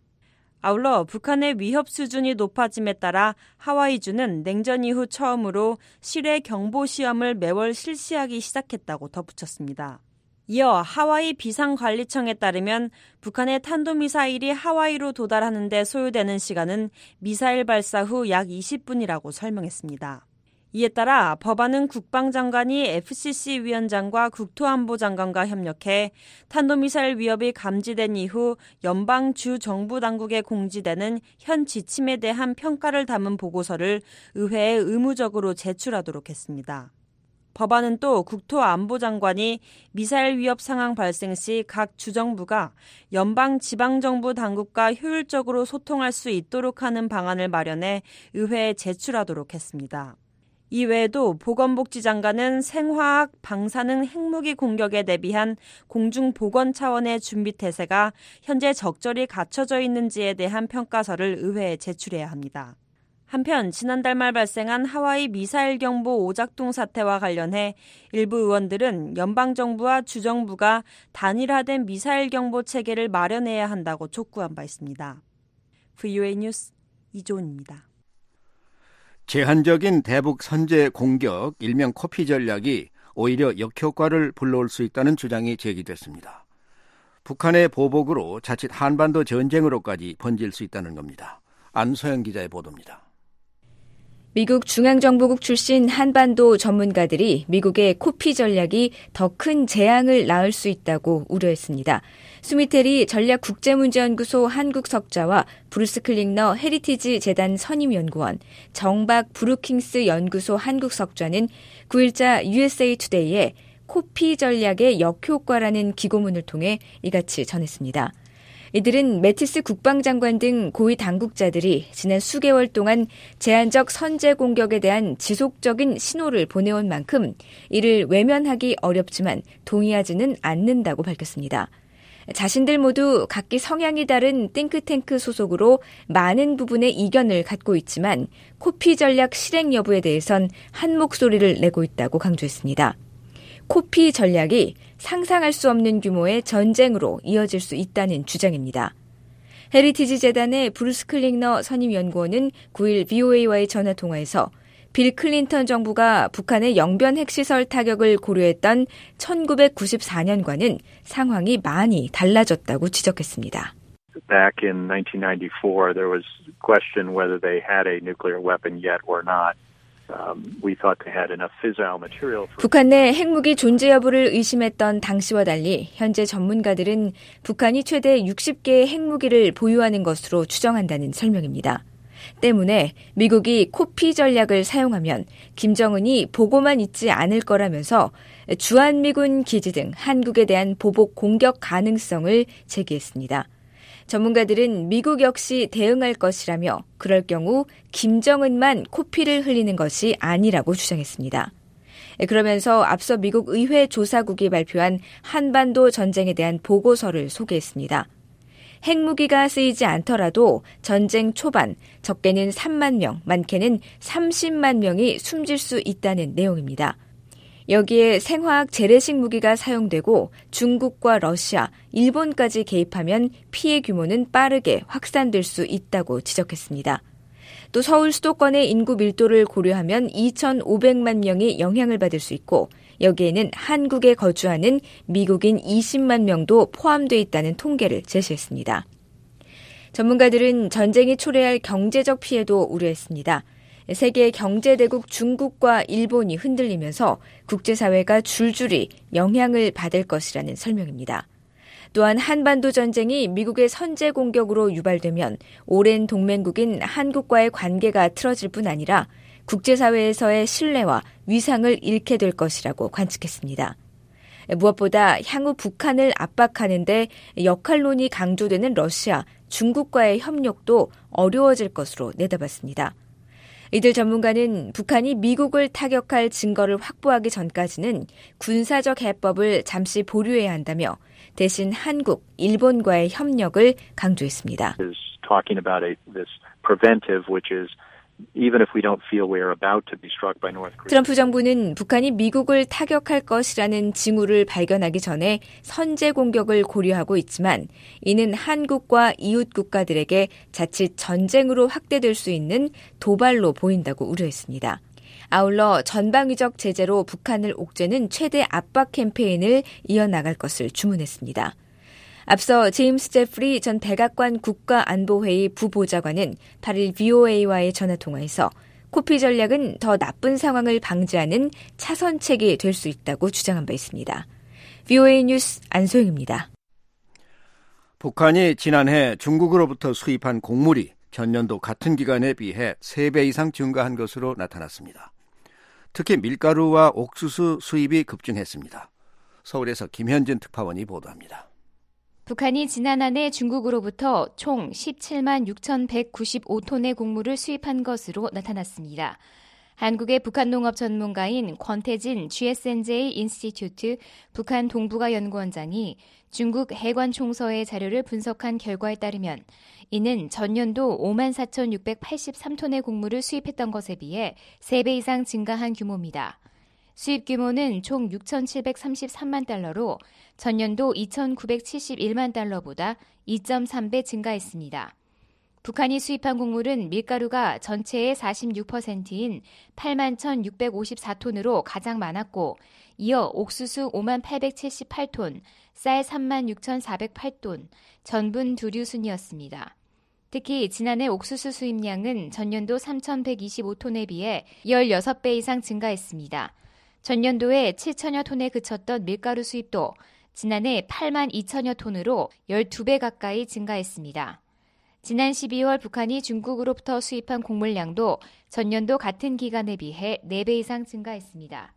아울러 북한의 위협 수준이 높아짐에 따라 하와이주는 냉전 이후 처음으로 실외 경보 시험을 매월 실시하기 시작했다고 덧붙였습니다. 이어 하와이 비상관리청에 따르면 북한의 탄도미사일이 하와이로 도달하는 데 소요되는 시간은 미사일 발사 후 약 20분이라고 설명했습니다. 이에 따라 법안은 국방장관이 FCC 위원장과 국토안보장관과 협력해 탄도미사일 위협이 감지된 이후 연방 주 정부 당국에 공지되는 현 지침에 대한 평가를 담은 보고서를 의회에 의무적으로 제출하도록 했습니다. 법안은 또 국토안보장관이 미사일 위협 상황 발생 시 각 주정부가 연방 지방정부 당국과 효율적으로 소통할 수 있도록 하는 방안을 마련해 의회에 제출하도록 했습니다. 이외에도 보건복지 장관은 생화학, 방사능 핵무기 공격에 대비한 공중보건 차원의 준비 태세가 현재 적절히 갖춰져 있는지에 대한 평가서를 의회에 제출해야 합니다. 한편 지난달 말 발생한 하와이 미사일 경보 오작동 사태와 관련해 일부 의원들은 연방정부와 주정부가 단일화된 미사일 경보 체계를 마련해야 한다고 촉구한 바 있습니다. VOA 뉴스 이조은입니다. 제한적인 대북 선제 공격, 일명 코피 전략이 오히려 역효과를 불러올 수 있다는 주장이 제기됐습니다. 북한의 보복으로 자칫 한반도 전쟁으로까지 번질 수 있다는 겁니다. 안소영 기자의 보도입니다. 미국 중앙정보국 출신 한반도 전문가들이 미국의 코피 전략이 더 큰 재앙을 낳을 수 있다고 우려했습니다. 수미테리 전략국제문제연구소 한국석좌와 브루스 클링너 헤리티지 재단 선임연구원, 정박 브루킹스 연구소 한국석좌는 9일자 USA 투데이에 코피 전략의 역효과라는 기고문을 통해 이같이 전했습니다. 이들은 매티스 국방장관 등 고위 당국자들이 지난 수개월 동안 제한적 선제 공격에 대한 지속적인 신호를 보내온 만큼 이를 외면하기 어렵지만 동의하지는 않는다고 밝혔습니다. 자신들 모두 각기 성향이 다른 띵크탱크 소속으로 많은 부분의 이견을 갖고 있지만 코피 전략 실행 여부에 대해선 한 목소리를 내고 있다고 강조했습니다. 코피 전략이 상상할 수 없는 규모의 전쟁으로 이어질 수 있다는 주장입니다. 헤리티지 재단의 브루스 클링너 선임연구원은 9일 VOA와의 전화통화에서 빌 클린턴 정부가 북한의 영변 핵시설 타격을 고려했던 1994년과는 상황이 많이 달라졌다고 지적했습니다. Back in 1994, there was question whether they had a nuclear weapon yet or not. We thought they had enough fissile material. 북한 내 핵무기 존재 여부를 의심했던 당시와 달리 현재 전문가들은 북한이 최대 60개의 핵무기를 보유하는 것으로 추정한다는 설명입니다. 때문에 미국이 코피 전략을 사용하면 김정은이 보고만 있지 않을 거라면서 주한미군 기지 등 한국에 대한 보복 공격 가능성을 제기했습니다. 전문가들은 미국 역시 대응할 것이라며 그럴 경우 김정은만 코피를 흘리는 것이 아니라고 주장했습니다. 그러면서 앞서 미국 의회 조사국이 발표한 한반도 전쟁에 대한 보고서를 소개했습니다. 핵무기가 쓰이지 않더라도 전쟁 초반 적게는 3만 명, 많게는 30만 명이 숨질 수 있다는 내용입니다. 여기에 생화학 재래식 무기가 사용되고 중국과 러시아, 일본까지 개입하면 피해 규모는 빠르게 확산될 수 있다고 지적했습니다. 또 서울 수도권의 인구 밀도를 고려하면 2,500만 명이 영향을 받을 수 있고 여기에는 한국에 거주하는 미국인 20만 명도 포함되어 있다는 통계를 제시했습니다. 전문가들은 전쟁이 초래할 경제적 피해도 우려했습니다. 세계 경제대국 중국과 일본이 흔들리면서 국제사회가 줄줄이 영향을 받을 것이라는 설명입니다. 또한 한반도 전쟁이 미국의 선제 공격으로 유발되면 오랜 동맹국인 한국과의 관계가 틀어질 뿐 아니라 국제사회에서의 신뢰와 위상을 잃게 될 것이라고 관측했습니다. 무엇보다 향후 북한을 압박하는 데 역할론이 강조되는 러시아, 중국과의 협력도 어려워질 것으로 내다봤습니다. 이들 전문가는 북한이 미국을 타격할 증거를 확보하기 전까지는 군사적 해법을 잠시 보류해야 한다며 대신 한국, 일본과의 협력을 강조했습니다. 트럼프 정부는 북한이 미국을 타격할 것이라는 징후를 발견하기 전에 선제 공격을 고려하고 있지만 이는 한국과 이웃 국가들에게 자칫 전쟁으로 확대될 수 있는 도발로 보인다고 우려했습니다. 아울러 전방위적 제재로 북한을 옥죄는 최대 압박 캠페인을 이어나갈 것을 주문했습니다. 앞서 제임스 제프리 전 백악관 국가안보회의 부보좌관은 8일 VOA와의 전화통화에서 코피 전략은 더 나쁜 상황을 방지하는 차선책이 될 수 있다고 주장한 바 있습니다. VOA 뉴스 안소영입니다. 북한이 지난해 중국으로부터 수입한 곡물이 전년도 같은 기간에 비해 3배 이상 증가한 것으로 나타났습니다. 특히 밀가루와 옥수수 수입이 급증했습니다. 서울에서 김현진 특파원이 보도합니다. 북한이 지난 한 해 중국으로부터 총 17만 6,195톤의 곡물을 수입한 것으로 나타났습니다. 한국의 북한 농업 전문가인 권태진 GSNJ 인스티튜트 북한 동북아 연구원장이 중국 해관총서의 자료를 분석한 결과에 따르면 이는 전년도 5만 4,683톤의 곡물을 수입했던 것에 비해 3배 이상 증가한 규모입니다. 수입 규모는 총 6,733만 달러로 전년도 2,971만 달러보다 2.3배 증가했습니다. 북한이 수입한 곡물은 밀가루가 전체의 46%인 81,654톤으로 가장 많았고 이어 옥수수 5878톤, 쌀 36,408톤, 전분 두류 순이었습니다. 특히 지난해 옥수수 수입량은 전년도 3,125톤에 비해 16배 이상 증가했습니다. 전년도에 7천여 톤에 그쳤던 밀가루 수입도 지난해 8만 2천여 톤으로 12배 가까이 증가했습니다. 지난 12월 북한이 중국으로부터 수입한 곡물량도 전년도 같은 기간에 비해 4배 이상 증가했습니다.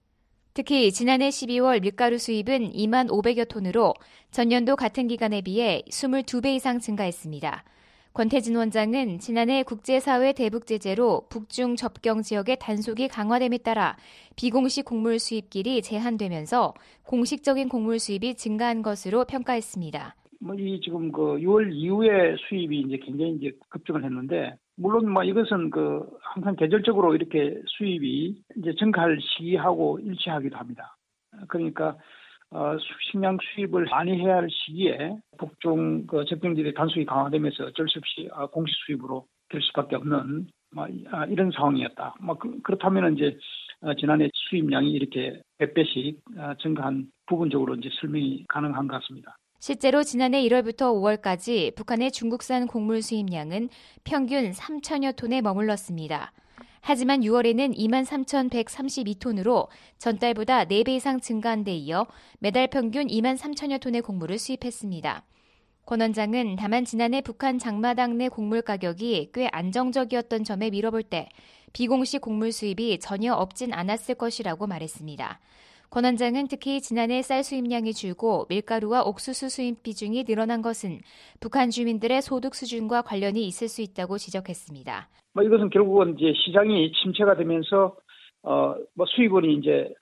특히 지난해 12월 밀가루 수입은 2만 500여 톤으로 전년도 같은 기간에 비해 22배 이상 증가했습니다. 권태진 원장은 지난해 국제사회 대북 제재로 북중 접경 지역의 단속이 강화됨에 따라 비공식 곡물 수입길이 제한되면서 공식적인 곡물 수입이 증가한 것으로 평가했습니다. 이 지금 6월 이후에 수입이 이제 굉장히 급증을 했는데 물론 이것은 항상 계절적으로 이렇게 수입이 이제 증가할 시기하고 일치하기도 합니다. 그러니까 식량 수입을 많이 해야 할 시기에 북중 접경지대 단속이 강화되면서 어쩔 수 없이 공식 수입으로 될 수밖에 없는 이런 상황이었다. 그렇다면 이제 지난해 수입량이 이렇게 100배씩 증가한 부분적으로 이제 설명이 가능한 것 같습니다. 실제로 지난해 1월부터 5월까지 북한의 중국산 곡물 수입량은 평균 3천여 톤에 머물렀습니다. 하지만 6월에는 23,132톤으로 전달보다 4배 이상 증가한 데 이어 매달 평균 2만 3천여 톤의 곡물을 수입했습니다. 권 원장은 다만 지난해 북한 장마당 내 곡물 가격이 꽤 안정적이었던 점에 미뤄볼 때 비공식 곡물 수입이 전혀 없진 않았을 것이라고 말했습니다. 권 원장은 특히 지난해 쌀 수입량이 줄고 밀가루와 옥수수 수입 비중이 늘어난 것은 북한 주민들의 소득 수준과 관련이 있을 수 있다고 지적했습니다. 이것은 결국은 이제 시장이 침체가 되면서 수입원이 이제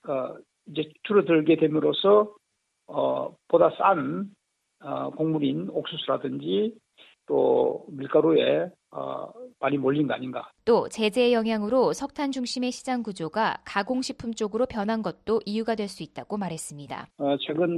줄어들게 됨으로써 보다 싼 곡물인 옥수수라든지 또 밀가루에 많이 몰린 거 아닌가. 또 제재의 영향으로 석탄 중심의 시장 구조가 가공식품 쪽으로 변한 것도 이유가 될 수 있다고 말했습니다. 최근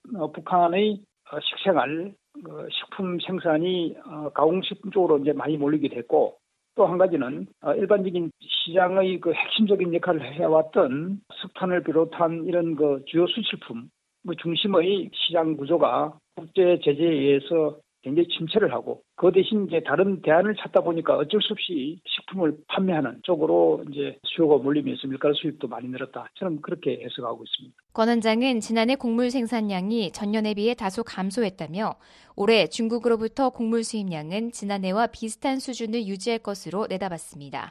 북한의 식생활 식품 생산이 가공식품 쪽으로 이제 많이 몰리게 됐고 또 한 가지는 일반적인 시장의 핵심적인 역할을 해왔던 석탄을 비롯한 이런 주요 수출품 중심의 시장 구조가 국제 제재에 의해서 굉장히 침체를 하고 그 대신 이제 다른 대안을 찾다 보니까 어쩔 수 없이 식품을 판매하는 쪽으로 이제 수요가 몰리면서 밀가루 수입도 많이 늘었다. 저는 그렇게 해석하고 있습니다. 권 원장은 지난해 곡물 생산량이 전년에 비해 다소 감소했다며 올해 중국으로부터 곡물 수입량은 지난해와 비슷한 수준을 유지할 것으로 내다봤습니다.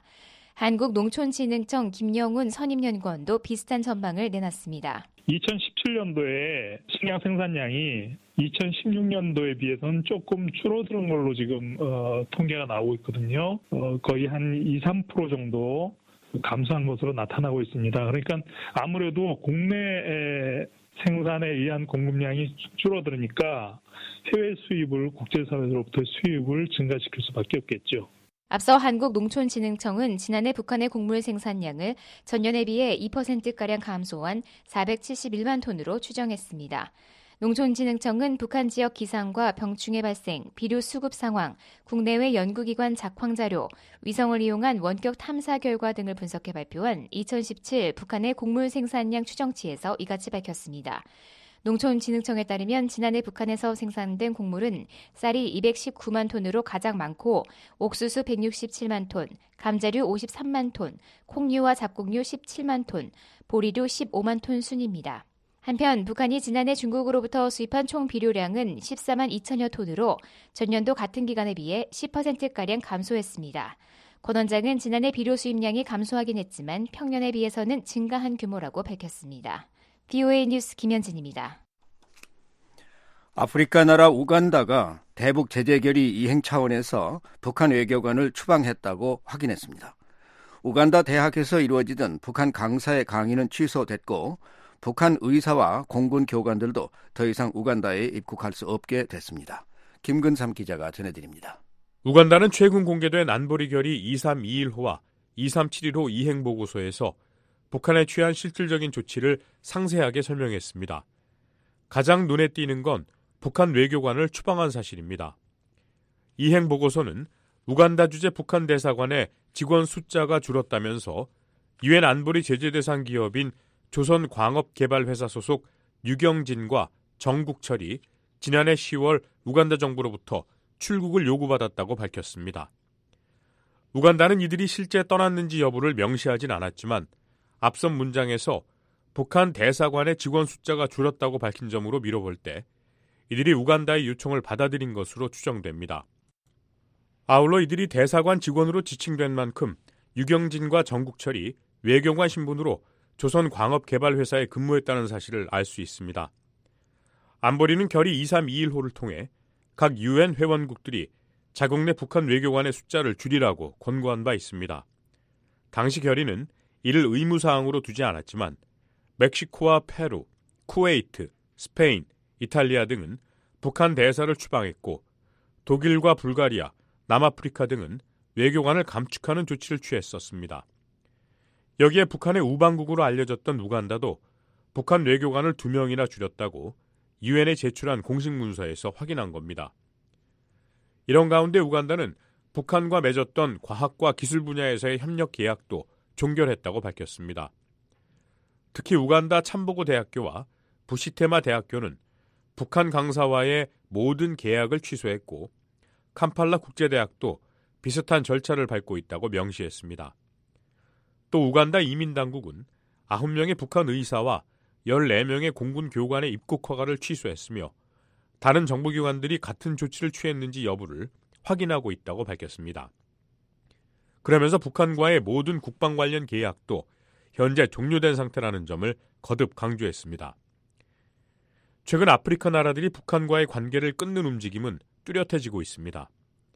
한국농촌진흥청 김영훈 선임연구원도 비슷한 전망을 내놨습니다. 2017년도에 식량 생산량이 2016년도에 비해서는 조금 줄어드는 걸로 지금 통계가 나오고 있거든요. 거의 한 2-3% 정도 감소한 것으로 나타나고 있습니다. 그러니까 아무래도 국내 생산에 의한 공급량이 줄어들으니까 해외 수입을 국제사회로부터 수입을 증가시킬 수밖에 없겠죠. 앞서 한국농촌진흥청은 지난해 북한의 곡물 생산량을 전년에 비해 2%가량 감소한 471만 톤으로 추정했습니다. 농촌진흥청은 북한 지역 기상과 병충해 발생, 비료 수급 상황, 국내외 연구기관 작황 자료, 위성을 이용한 원격 탐사 결과 등을 분석해 발표한 2017 북한의 곡물 생산량 추정치에서 이같이 밝혔습니다. 농촌진흥청에 따르면 지난해 북한에서 생산된 곡물은 쌀이 219만 톤으로 가장 많고 옥수수 167만 톤, 감자류 53만 톤, 콩류와 잡곡류 17만 톤, 보리류 15만 톤 순입니다. 한편 북한이 지난해 중국으로부터 수입한 총 비료량은 14만 2천여 톤으로 전년도 같은 기간에 비해 10%가량 감소했습니다. 권 원장은 지난해 비료 수입량이 감소하긴 했지만 평년에 비해서는 증가한 규모라고 밝혔습니다. VOA 뉴스 김현진입니다. 아프리카 나라 우간다가 대북 제재 결의 이행 차원에서 북한 외교관을 추방했다고 확인했습니다. 우간다 대학에서 이루어지던 북한 강사의 강의는 취소됐고 북한 의사와 공군 교관들도 더 이상 우간다에 입국할 수 없게 됐습니다. 김근삼 기자가 전해드립니다. 우간다는 최근 공개된 안보리 결의 2321호와 2371호 이행 보고서에서 북한에 취한 실질적인 조치를 상세하게 설명했습니다. 가장 눈에 띄는 건 북한 외교관을 추방한 사실입니다. 이행 보고서는 우간다 주재 북한 대사관의 직원 숫자가 줄었다면서 유엔 안보리 제재 대상 기업인 조선광업개발회사 소속 유경진과 정국철이 지난해 10월 우간다 정부로부터 출국을 요구받았다고 밝혔습니다. 우간다는 이들이 실제 떠났는지 여부를 명시하진 않았지만 앞선 문장에서 북한 대사관의 직원 숫자가 줄었다고 밝힌 점으로 미뤄볼 때 이들이 우간다의 요청을 받아들인 것으로 추정됩니다. 아울러 이들이 대사관 직원으로 지칭된 만큼 유경진과 정국철이 외교관 신분으로 조선광업개발회사에 근무했다는 사실을 알 수 있습니다. 안보리는 결의 2321호를 통해 각 유엔 회원국들이 자국 내 북한 외교관의 숫자를 줄이라고 권고한 바 있습니다. 당시 결의는 이를 의무사항으로 두지 않았지만 멕시코와 페루, 쿠웨이트, 스페인, 이탈리아 등은 북한 대사를 추방했고 독일과 불가리아, 남아프리카 등은 외교관을 감축하는 조치를 취했었습니다. 여기에 북한의 우방국으로 알려졌던 우간다도 북한 외교관을 2명이나 줄였다고 유엔에 제출한 공식 문서에서 확인한 겁니다. 이런 가운데 우간다는 북한과 맺었던 과학과 기술 분야에서의 협력 계약도 종결했다고 밝혔습니다. 특히 우간다 참보고 대학교와 부시테마 대학교는 북한 강사와의 모든 계약을 취소했고 캄팔라 국제대학도 비슷한 절차를 밟고 있다고 명시했습니다. 또 우간다 이민당국은 9명의 북한 의사와 14명의 공군 교관의 입국 허가를 취소했으며 다른 정부기관들이 같은 조치를 취했는지 여부를 확인하고 있다고 밝혔습니다. 그러면서 북한과의 모든 국방 관련 계약도 현재 종료된 상태라는 점을 거듭 강조했습니다. 최근 아프리카 나라들이 북한과의 관계를 끊는 움직임은 뚜렷해지고 있습니다.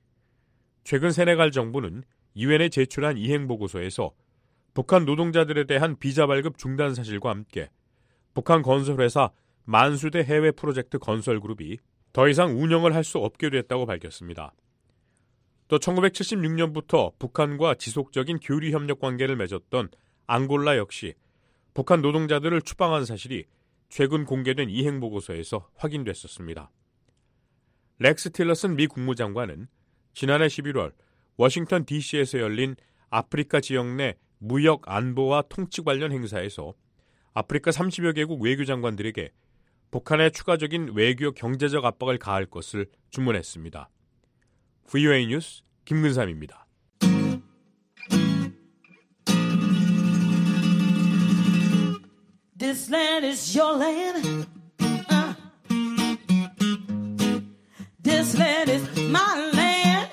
최근 세네갈 정부는 유엔에 제출한 이행보고서에서 북한 노동자들에 대한 비자 발급 중단 사실과 함께 북한 건설회사 만수대 해외 프로젝트 건설그룹이 더 이상 운영을 할 수 없게 됐다고 밝혔습니다. 또 1976년부터 북한과 지속적인 교류 협력 관계를 맺었던 앙골라 역시 북한 노동자들을 추방한 사실이 최근 공개된 이행보고서에서 확인됐었습니다. 렉스 틸러슨 미 국무장관은 지난해 11월 워싱턴 DC에서 열린 아프리카 지역 내 무역 안보와 통치 관련 행사에서 아프리카 30여 개국 외교장관들에게 북한에 추가적인 외교 경제적 압박을 가할 것을 주문했습니다. VOA 뉴스 김근삼입니다. This land is your land. This land is my land.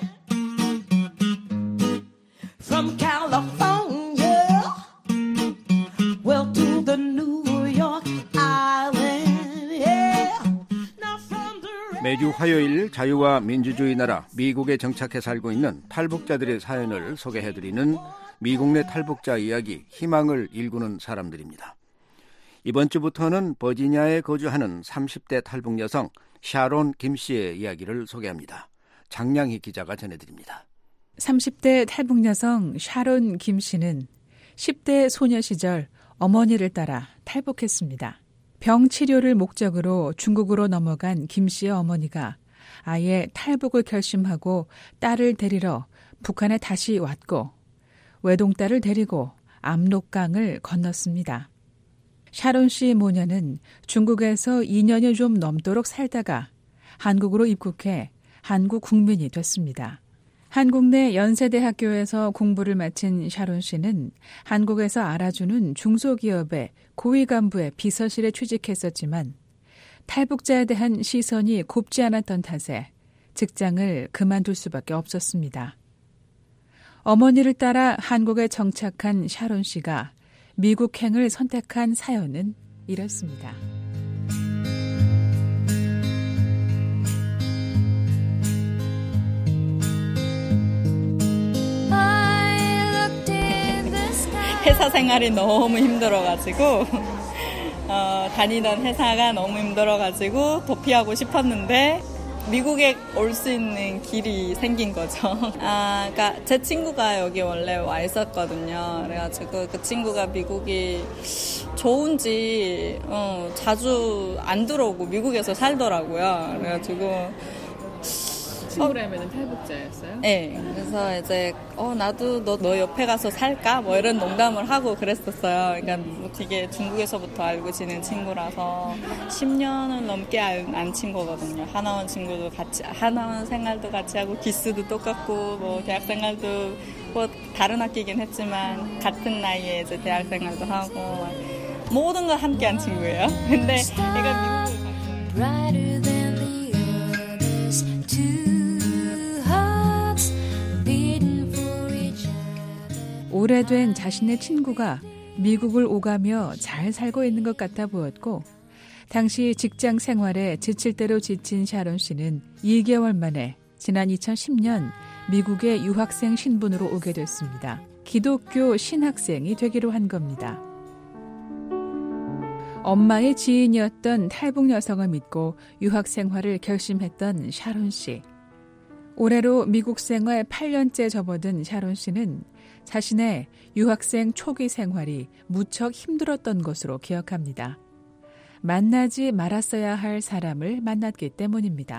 From California, well to the New York Island. Yeah. Now from the 매주 화요일 자유와 민주주의 나라 미국에 정착해 살고 있는 탈북자들의 사연을 소개해드리는 미국 내 탈북자 이야기, 희망을 일구는 사람들입니다. 이번 주부터는 버지니아에 거주하는 30대 탈북 여성 샤론 김 씨의 이야기를 소개합니다. 장량희 기자가 전해드립니다. 30대 탈북 여성 샤론 김 씨는 10대 소녀 시절 어머니를 따라 탈북했습니다. 병 치료를 목적으로 중국으로 넘어간 김 씨의 어머니가 아예 탈북을 결심하고 딸을 데리러 북한에 다시 왔고 외동딸을 데리고 압록강을 건넜습니다. 샤론 씨 모녀는 중국에서 2년이 좀 넘도록 살다가 한국으로 입국해 한국 국민이 됐습니다. 한국 내 연세대학교에서 공부를 마친 샤론 씨는 한국에서 알아주는 중소기업의 고위 간부의 비서실에 취직했었지만 탈북자에 대한 시선이 곱지 않았던 탓에 직장을 그만둘 수밖에 없었습니다. 어머니를 따라 한국에 정착한 샤론 씨가 미국행을 선택한 사연은 이렇습니다. 회사 생활이 너무 힘들어가지고 다니던 회사가 너무 힘들어가지고 도피하고 싶었는데 미국에 올 수 있는 길이 생긴 거죠. 그러니까 제 친구가 여기 원래 와 있었거든요. 그래가지고 그 친구가 미국이 좋은지 자주 안 들어오고 미국에서 살더라고요. 그래가지고 친구라면은 탈북자였어요? 네. 그래서 이제 나도 너 옆에 가서 살까? 뭐 이런 농담을 하고 그랬었어요. 그러니까 되게 중국에서부터 알고 지낸 친구라서 10년을 넘게 안 친구거든요. 하나원 친구도 같이, 하나원 생활도 같이 하고 기수도 똑같고 뭐 대학 생활도 뭐 다른 학기긴 했지만 같은 나이에 이제 대학 생활도 하고 모든 걸 함께한 친구예요. 근데 얘가 brighter than the others, two hearts beating for each other. 오래된 자신의 친구가 미국을 오가며 잘 살고 있는 것 같아 보였고 당시 직장 생활에 지칠 대로 지친 샤론 씨는 2개월 만에 지난 2010년 미국의 유학생 신분으로 오게 됐습니다. 기독교 신학생이 되기로 한 겁니다. 엄마의 지인이었던 탈북 여성을 믿고 유학 생활을 결심했던 샤론 씨. 올해로 미국 생활 8년째 접어든 샤론 씨는 자신의 유학생 초기 생활이 무척 힘들었던 것으로 기억합니다. 만나지 말았어야 할 사람을 만났기 때문입니다.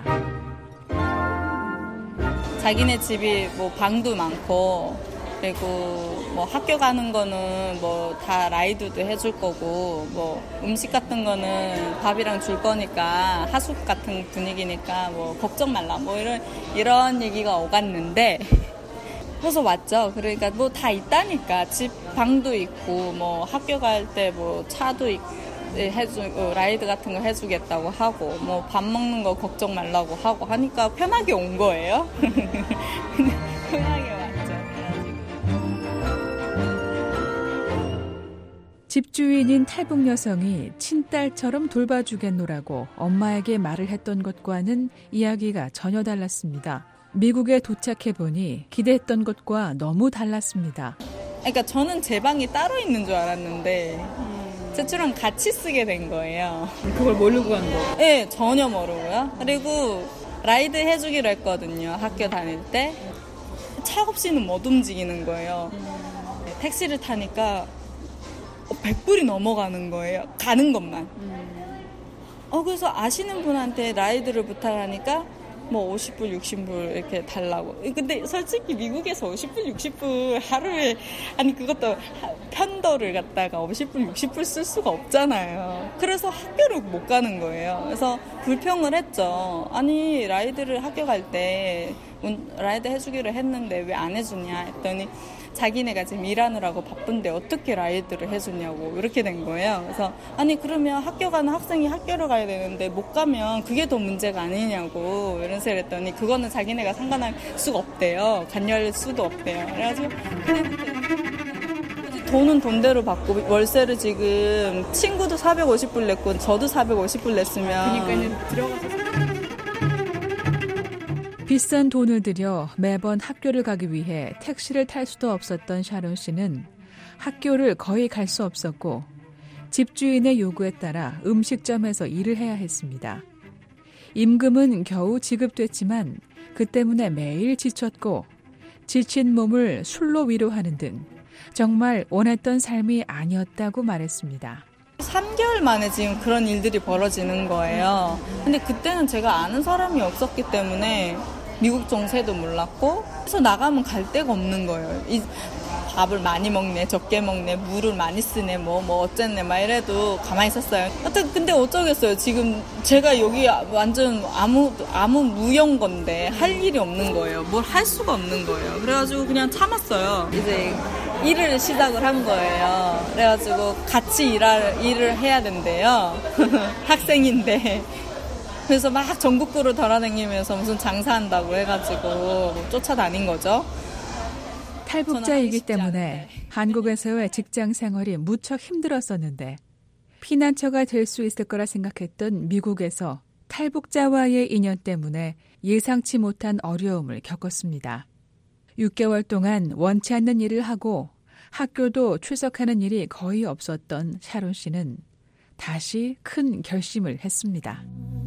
자기네 집이 뭐 방도 많고 그리고 뭐 학교 가는 거는 뭐 다 라이드도 해줄 거고 뭐 음식 같은 거는 밥이랑 줄 거니까 하숙 같은 분위기니까 뭐 걱정 말라 뭐 이런 얘기가 오갔는데 그래서 왔죠. 그러니까 뭐 다 있다니까 집 방도 있고 뭐 학교 갈 때 뭐 차도 있고 라이드 같은 거 해주겠다고 하고 뭐 밥 먹는 거 걱정 말라고 하고 하니까 편하게 온 거예요. 편하게 왔죠. 집주인인 탈북 여성이 친딸처럼 돌봐주겠노라고 엄마에게 말을 했던 것과는 이야기가 전혀 달랐습니다. 미국에 도착해보니 기대했던 것과 너무 달랐습니다. 그러니까 저는 제 방이 따로 있는 줄 알았는데 제주랑 같이 쓰게 된 거예요. 그걸 모르고 간 거? 네, 전혀 모르고요. 그리고 라이드 해주기로 했거든요. 학교 다닐 때. 차 없이는 못 움직이는 거예요. 택시를 타니까 100불이 넘어가는 거예요. 가는 것만. 그래서 아시는 분한테 라이드를 부탁하니까 뭐 50불, 60불 이렇게 달라고. 근데 솔직히 미국에서 50불, 60불 하루에 아니 그것도 편도를 갖다가 50불, 60불 쓸 수가 없잖아요. 그래서 학교를 못 가는 거예요. 그래서 불평을 했죠. 아니 라이드를 학교 갈 때 라이드 해주기로 했는데 왜 안 해주냐 했더니 자기네가 지금 일하느라고 바쁜데 어떻게 라이드를 해주냐고 이렇게 된 거예요. 그래서 아니 그러면 학교 가는 학생이 학교를 가야 되는데 못 가면 그게 더 문제가 아니냐고 이런 소리를 했더니 그거는 자기네가 상관할 수가 없대요. 관여할 수도 없대요. 그래가지고 돈은 돈대로 받고 월세를 지금 친구도 450불 냈고 저도 450불 냈으면 그러니까는 들어가서 비싼 돈을 들여 매번 학교를 가기 위해 택시를 탈 수도 없었던 샤론 씨는 학교를 거의 갈 수 없었고 집주인의 요구에 따라 음식점에서 일을 해야 했습니다. 임금은 겨우 지급됐지만 그 때문에 매일 지쳤고 지친 몸을 술로 위로하는 등 정말 원했던 삶이 아니었다고 말했습니다. 3개월 만에 지금 그런 일들이 벌어지는 거예요. 근데 그때는 제가 아는 사람이 없었기 때문에 미국 정세도 몰랐고 그래서 나가면 갈 데가 없는 거예요. 밥을 많이 먹네, 적게 먹네, 물을 많이 쓰네, 뭐 어쨌네 막 이래도 가만히 있었어요. 근데 어쩌겠어요. 지금 제가 여기 완전 아무 무용 건데 할 일이 없는 거예요. 뭘 할 수가 없는 거예요. 그래가지고 그냥 참았어요. 이제 일을 시작을 한 거예요. 그래가지고 같이 일을 해야 된대요. 학생인데. 그래서 막 전국구로 돌아다니면서 무슨 장사한다고 해가지고 쫓아다닌 거죠. 탈북자이기 때문에 한국에서의 직장 생활이 무척 힘들었었는데 피난처가 될 수 있을 거라 생각했던 미국에서 탈북자와의 인연 때문에 예상치 못한 어려움을 겪었습니다. 6개월 동안 원치 않는 일을 하고 학교도 출석하는 일이 거의 없었던 샤론 씨는 다시 큰 결심을 했습니다.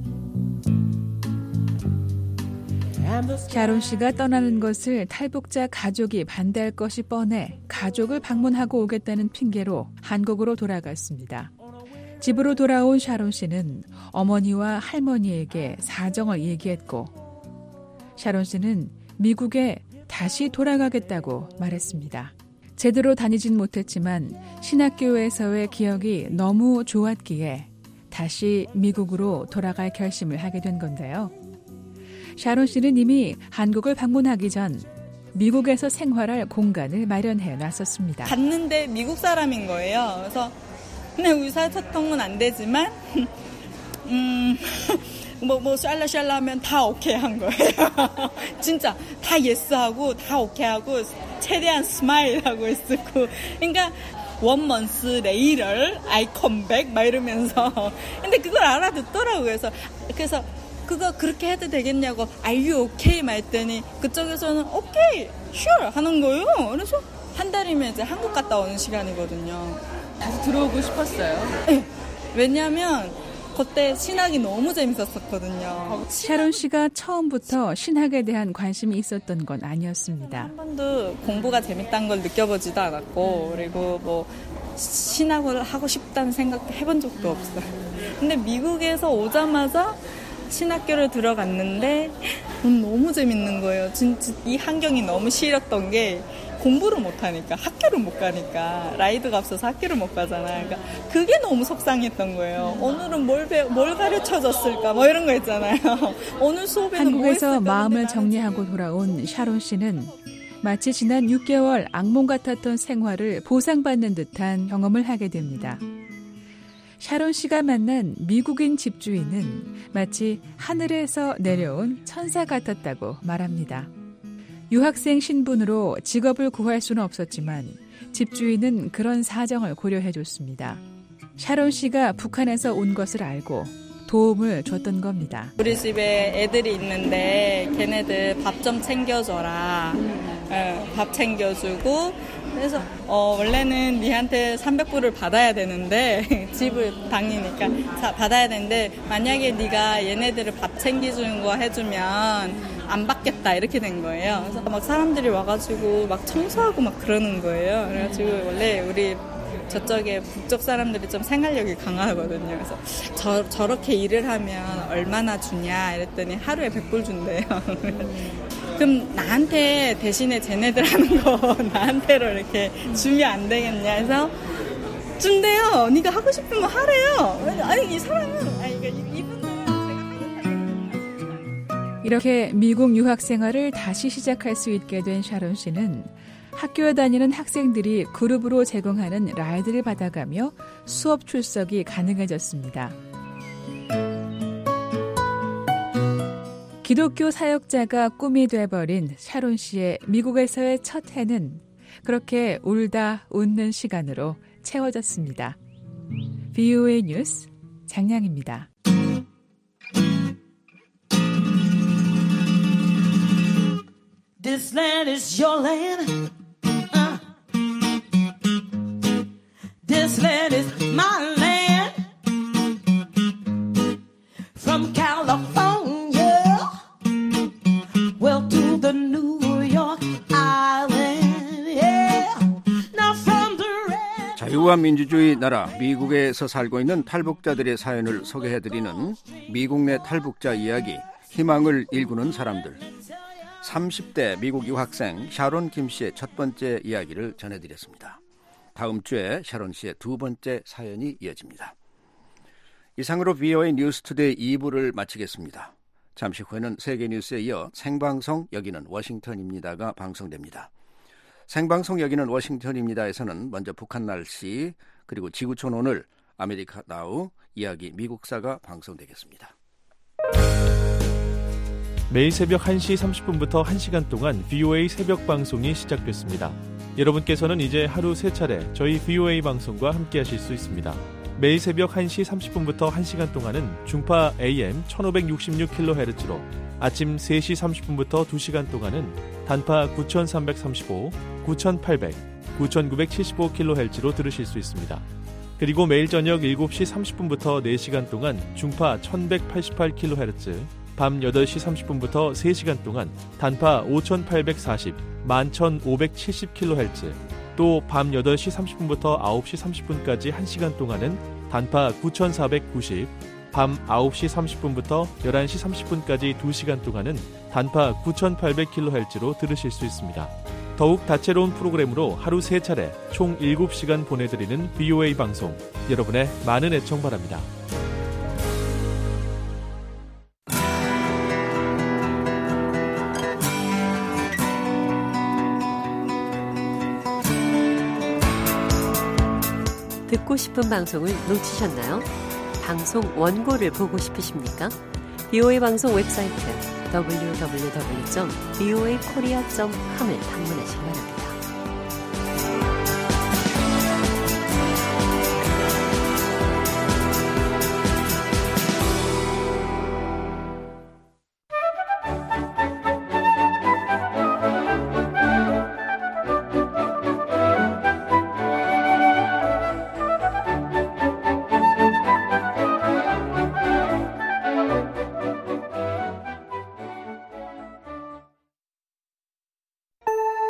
샤론 씨가 떠나는 것을 탈북자 가족이 반대할 것이 뻔해 가족을 방문하고 오겠다는 핑계로 한국으로 돌아갔습니다. 집으로 돌아온 샤론 씨는 어머니와 할머니에게 사정을 얘기했고 샤론 씨는 미국에 다시 돌아가겠다고 말했습니다. 제대로 다니진 못했지만 신학교에서의 기억이 너무 좋았기에 다시 미국으로 돌아갈 결심을 하게 된 건데요. 샤론 씨는 이미 한국을 방문하기 전 미국에서 생활할 공간을 마련해 놨었습니다. 갔는데 미국 사람인 거예요. 그래서 근데 의사소통은 안 되지만 뭐 샬라샬라 하면 다 오케이 한 거예요. 진짜 다 예스하고 다 오케이 하고 최대한 스마일하고 있었고 그러니까 원먼스 레이럴 I come back 막 이러면서 근데 그걸 알아듣더라고요. 그래서 그거 그렇게 해도 되겠냐고 Are you okay? 막 했더니 그쪽에서는 오케이 sure 하는 거예요. 그래서 한 달이면 이제 한국 갔다 오는 시간이거든요. 다시 들어오고 싶었어요. 네. 왜냐하면 그때 신학이 너무 재밌었거든요. 샤론 씨가 처음부터 신학에 대한 관심이 있었던 건 아니었습니다. 한 번도 공부가 재밌다는 걸 느껴보지도 않았고 그리고 뭐 신학을 하고 싶다는 생각 해본 적도 없어요. 근데 미국에서 오자마자 신학교를 들어갔는데 너무 재밌는 거예요. 진짜 이 환경이 너무 싫었던 게 공부를 못하니까 학교를 못 가니까 라이드가 없어서 학교를 못 가잖아요. 그러니까 그게 너무 속상했던 거예요. 오늘은 뭘 가르쳐줬을까 뭐 이런 거 있잖아요. 오늘 수업에는 한국에서 뭐 마음을 정리하고 돌아온 샤론 씨는 마치 지난 6개월 악몽 같았던 생활을 보상받는 듯한 경험을 하게 됩니다. 샤론 씨가 만난 미국인 집주인은 마치 하늘에서 내려온 천사 같았다고 말합니다. 유학생 신분으로 직업을 구할 수는 없었지만 집주인은 그런 사정을 고려해줬습니다. 샤론 씨가 북한에서 온 것을 알고 도움을 줬던 겁니다. 우리 집에 애들이 있는데 걔네들 밥 좀 챙겨줘라. 밥 챙겨주고 그래서 원래는 니한테 300불을 받아야 되는데 집을 다니니까 받아야 되는데 만약에 네가 얘네들을 밥 챙겨주는 거 해주면 안 받겠다 이렇게 된 거예요. 그래서 막 사람들이 와가지고 막 청소하고 막 그러는 거예요. 그래가지고 원래 우리 저쪽에 북쪽 사람들이 좀 생활력이 강하거든요. 그래서 저렇게 일을 하면 얼마나 주냐 이랬더니 하루에 100불 준대요. 그럼 나한테 대신에 쟤네들 하는 거 나한테로 이렇게 주면 안 되겠냐 해서 준대요. 네가 하고 싶은 거 하래요. 아니 이 사람은 이분들은 이렇게 미국 유학 생활을 다시 시작할 수 있게 된 샤론 씨는 학교에 다니는 학생들이 그룹으로 제공하는 라이드를 받아가며 수업 출석이 가능해졌습니다. 기독교 사역자가 꿈이 돼버린 샤론 씨의 미국에서의 첫 해는 그렇게 울다 웃는 시간으로 채워졌습니다. VOA 뉴스 장량입니다. This land is your land. This land is my land. From California, well to the New York Island. Yeah. Now from the red. 자유와 민주주의 나라 미국에서 살고 있는 탈북자들의 사연을 소개해드리는 미국 내 탈북자 이야기, 희망을 일구는 사람들. 30대 미국 유학생 샤론 김 씨의 첫 번째 이야기를 전해드렸습니다. 다음 주에 샤론 씨의 두 번째 사연이 이어집니다. 이상으로 VOA 뉴스 투데이 2부를 마치겠습니다. 잠시 후에는 세계 뉴스에 이어 생방송 여기는 워싱턴입니다가 방송됩니다. 생방송 여기는 워싱턴입니다에서는 먼저 북한 날씨 그리고 지구촌 오늘 아메리카 나우 이야기 미국사가 방송되겠습니다. 매일 새벽 1시 30분부터 1시간 동안 VOA 새벽 방송이 시작됐습니다. 여러분께서는 이제 하루 3차례 저희 VOA 방송과 함께하실 수 있습니다. 매일 새벽 1시 30분부터 1시간 동안은 중파 AM 1566kHz로 아침 3시 30분부터 2시간 동안은 단파 9335, 9800, 9975kHz로 들으실 수 있습니다. 그리고 매일 저녁 7시 30분부터 4시간 동안 중파 1188kHz, 밤 8시 30분부터 3시간 동안 단파 5840, 11570kHz, 또 밤 8시 30분부터 9시 30분까지 1시간 동안은 단파 9490, 밤 9시 30분부터 11시 30분까지 2시간 동안은 단파 9800kHz로 들으실 수 있습니다. 더욱 다채로운 프로그램으로 하루 3차례 총 7시간 보내드리는 VOA 방송, 여러분의 많은 애청 바랍니다. 듣고 싶은 방송을 놓치셨나요? 방송 원고를 보고 싶으십니까? VOA 방송 웹사이트 www.voakorea.com을 방문하시기 바랍니다.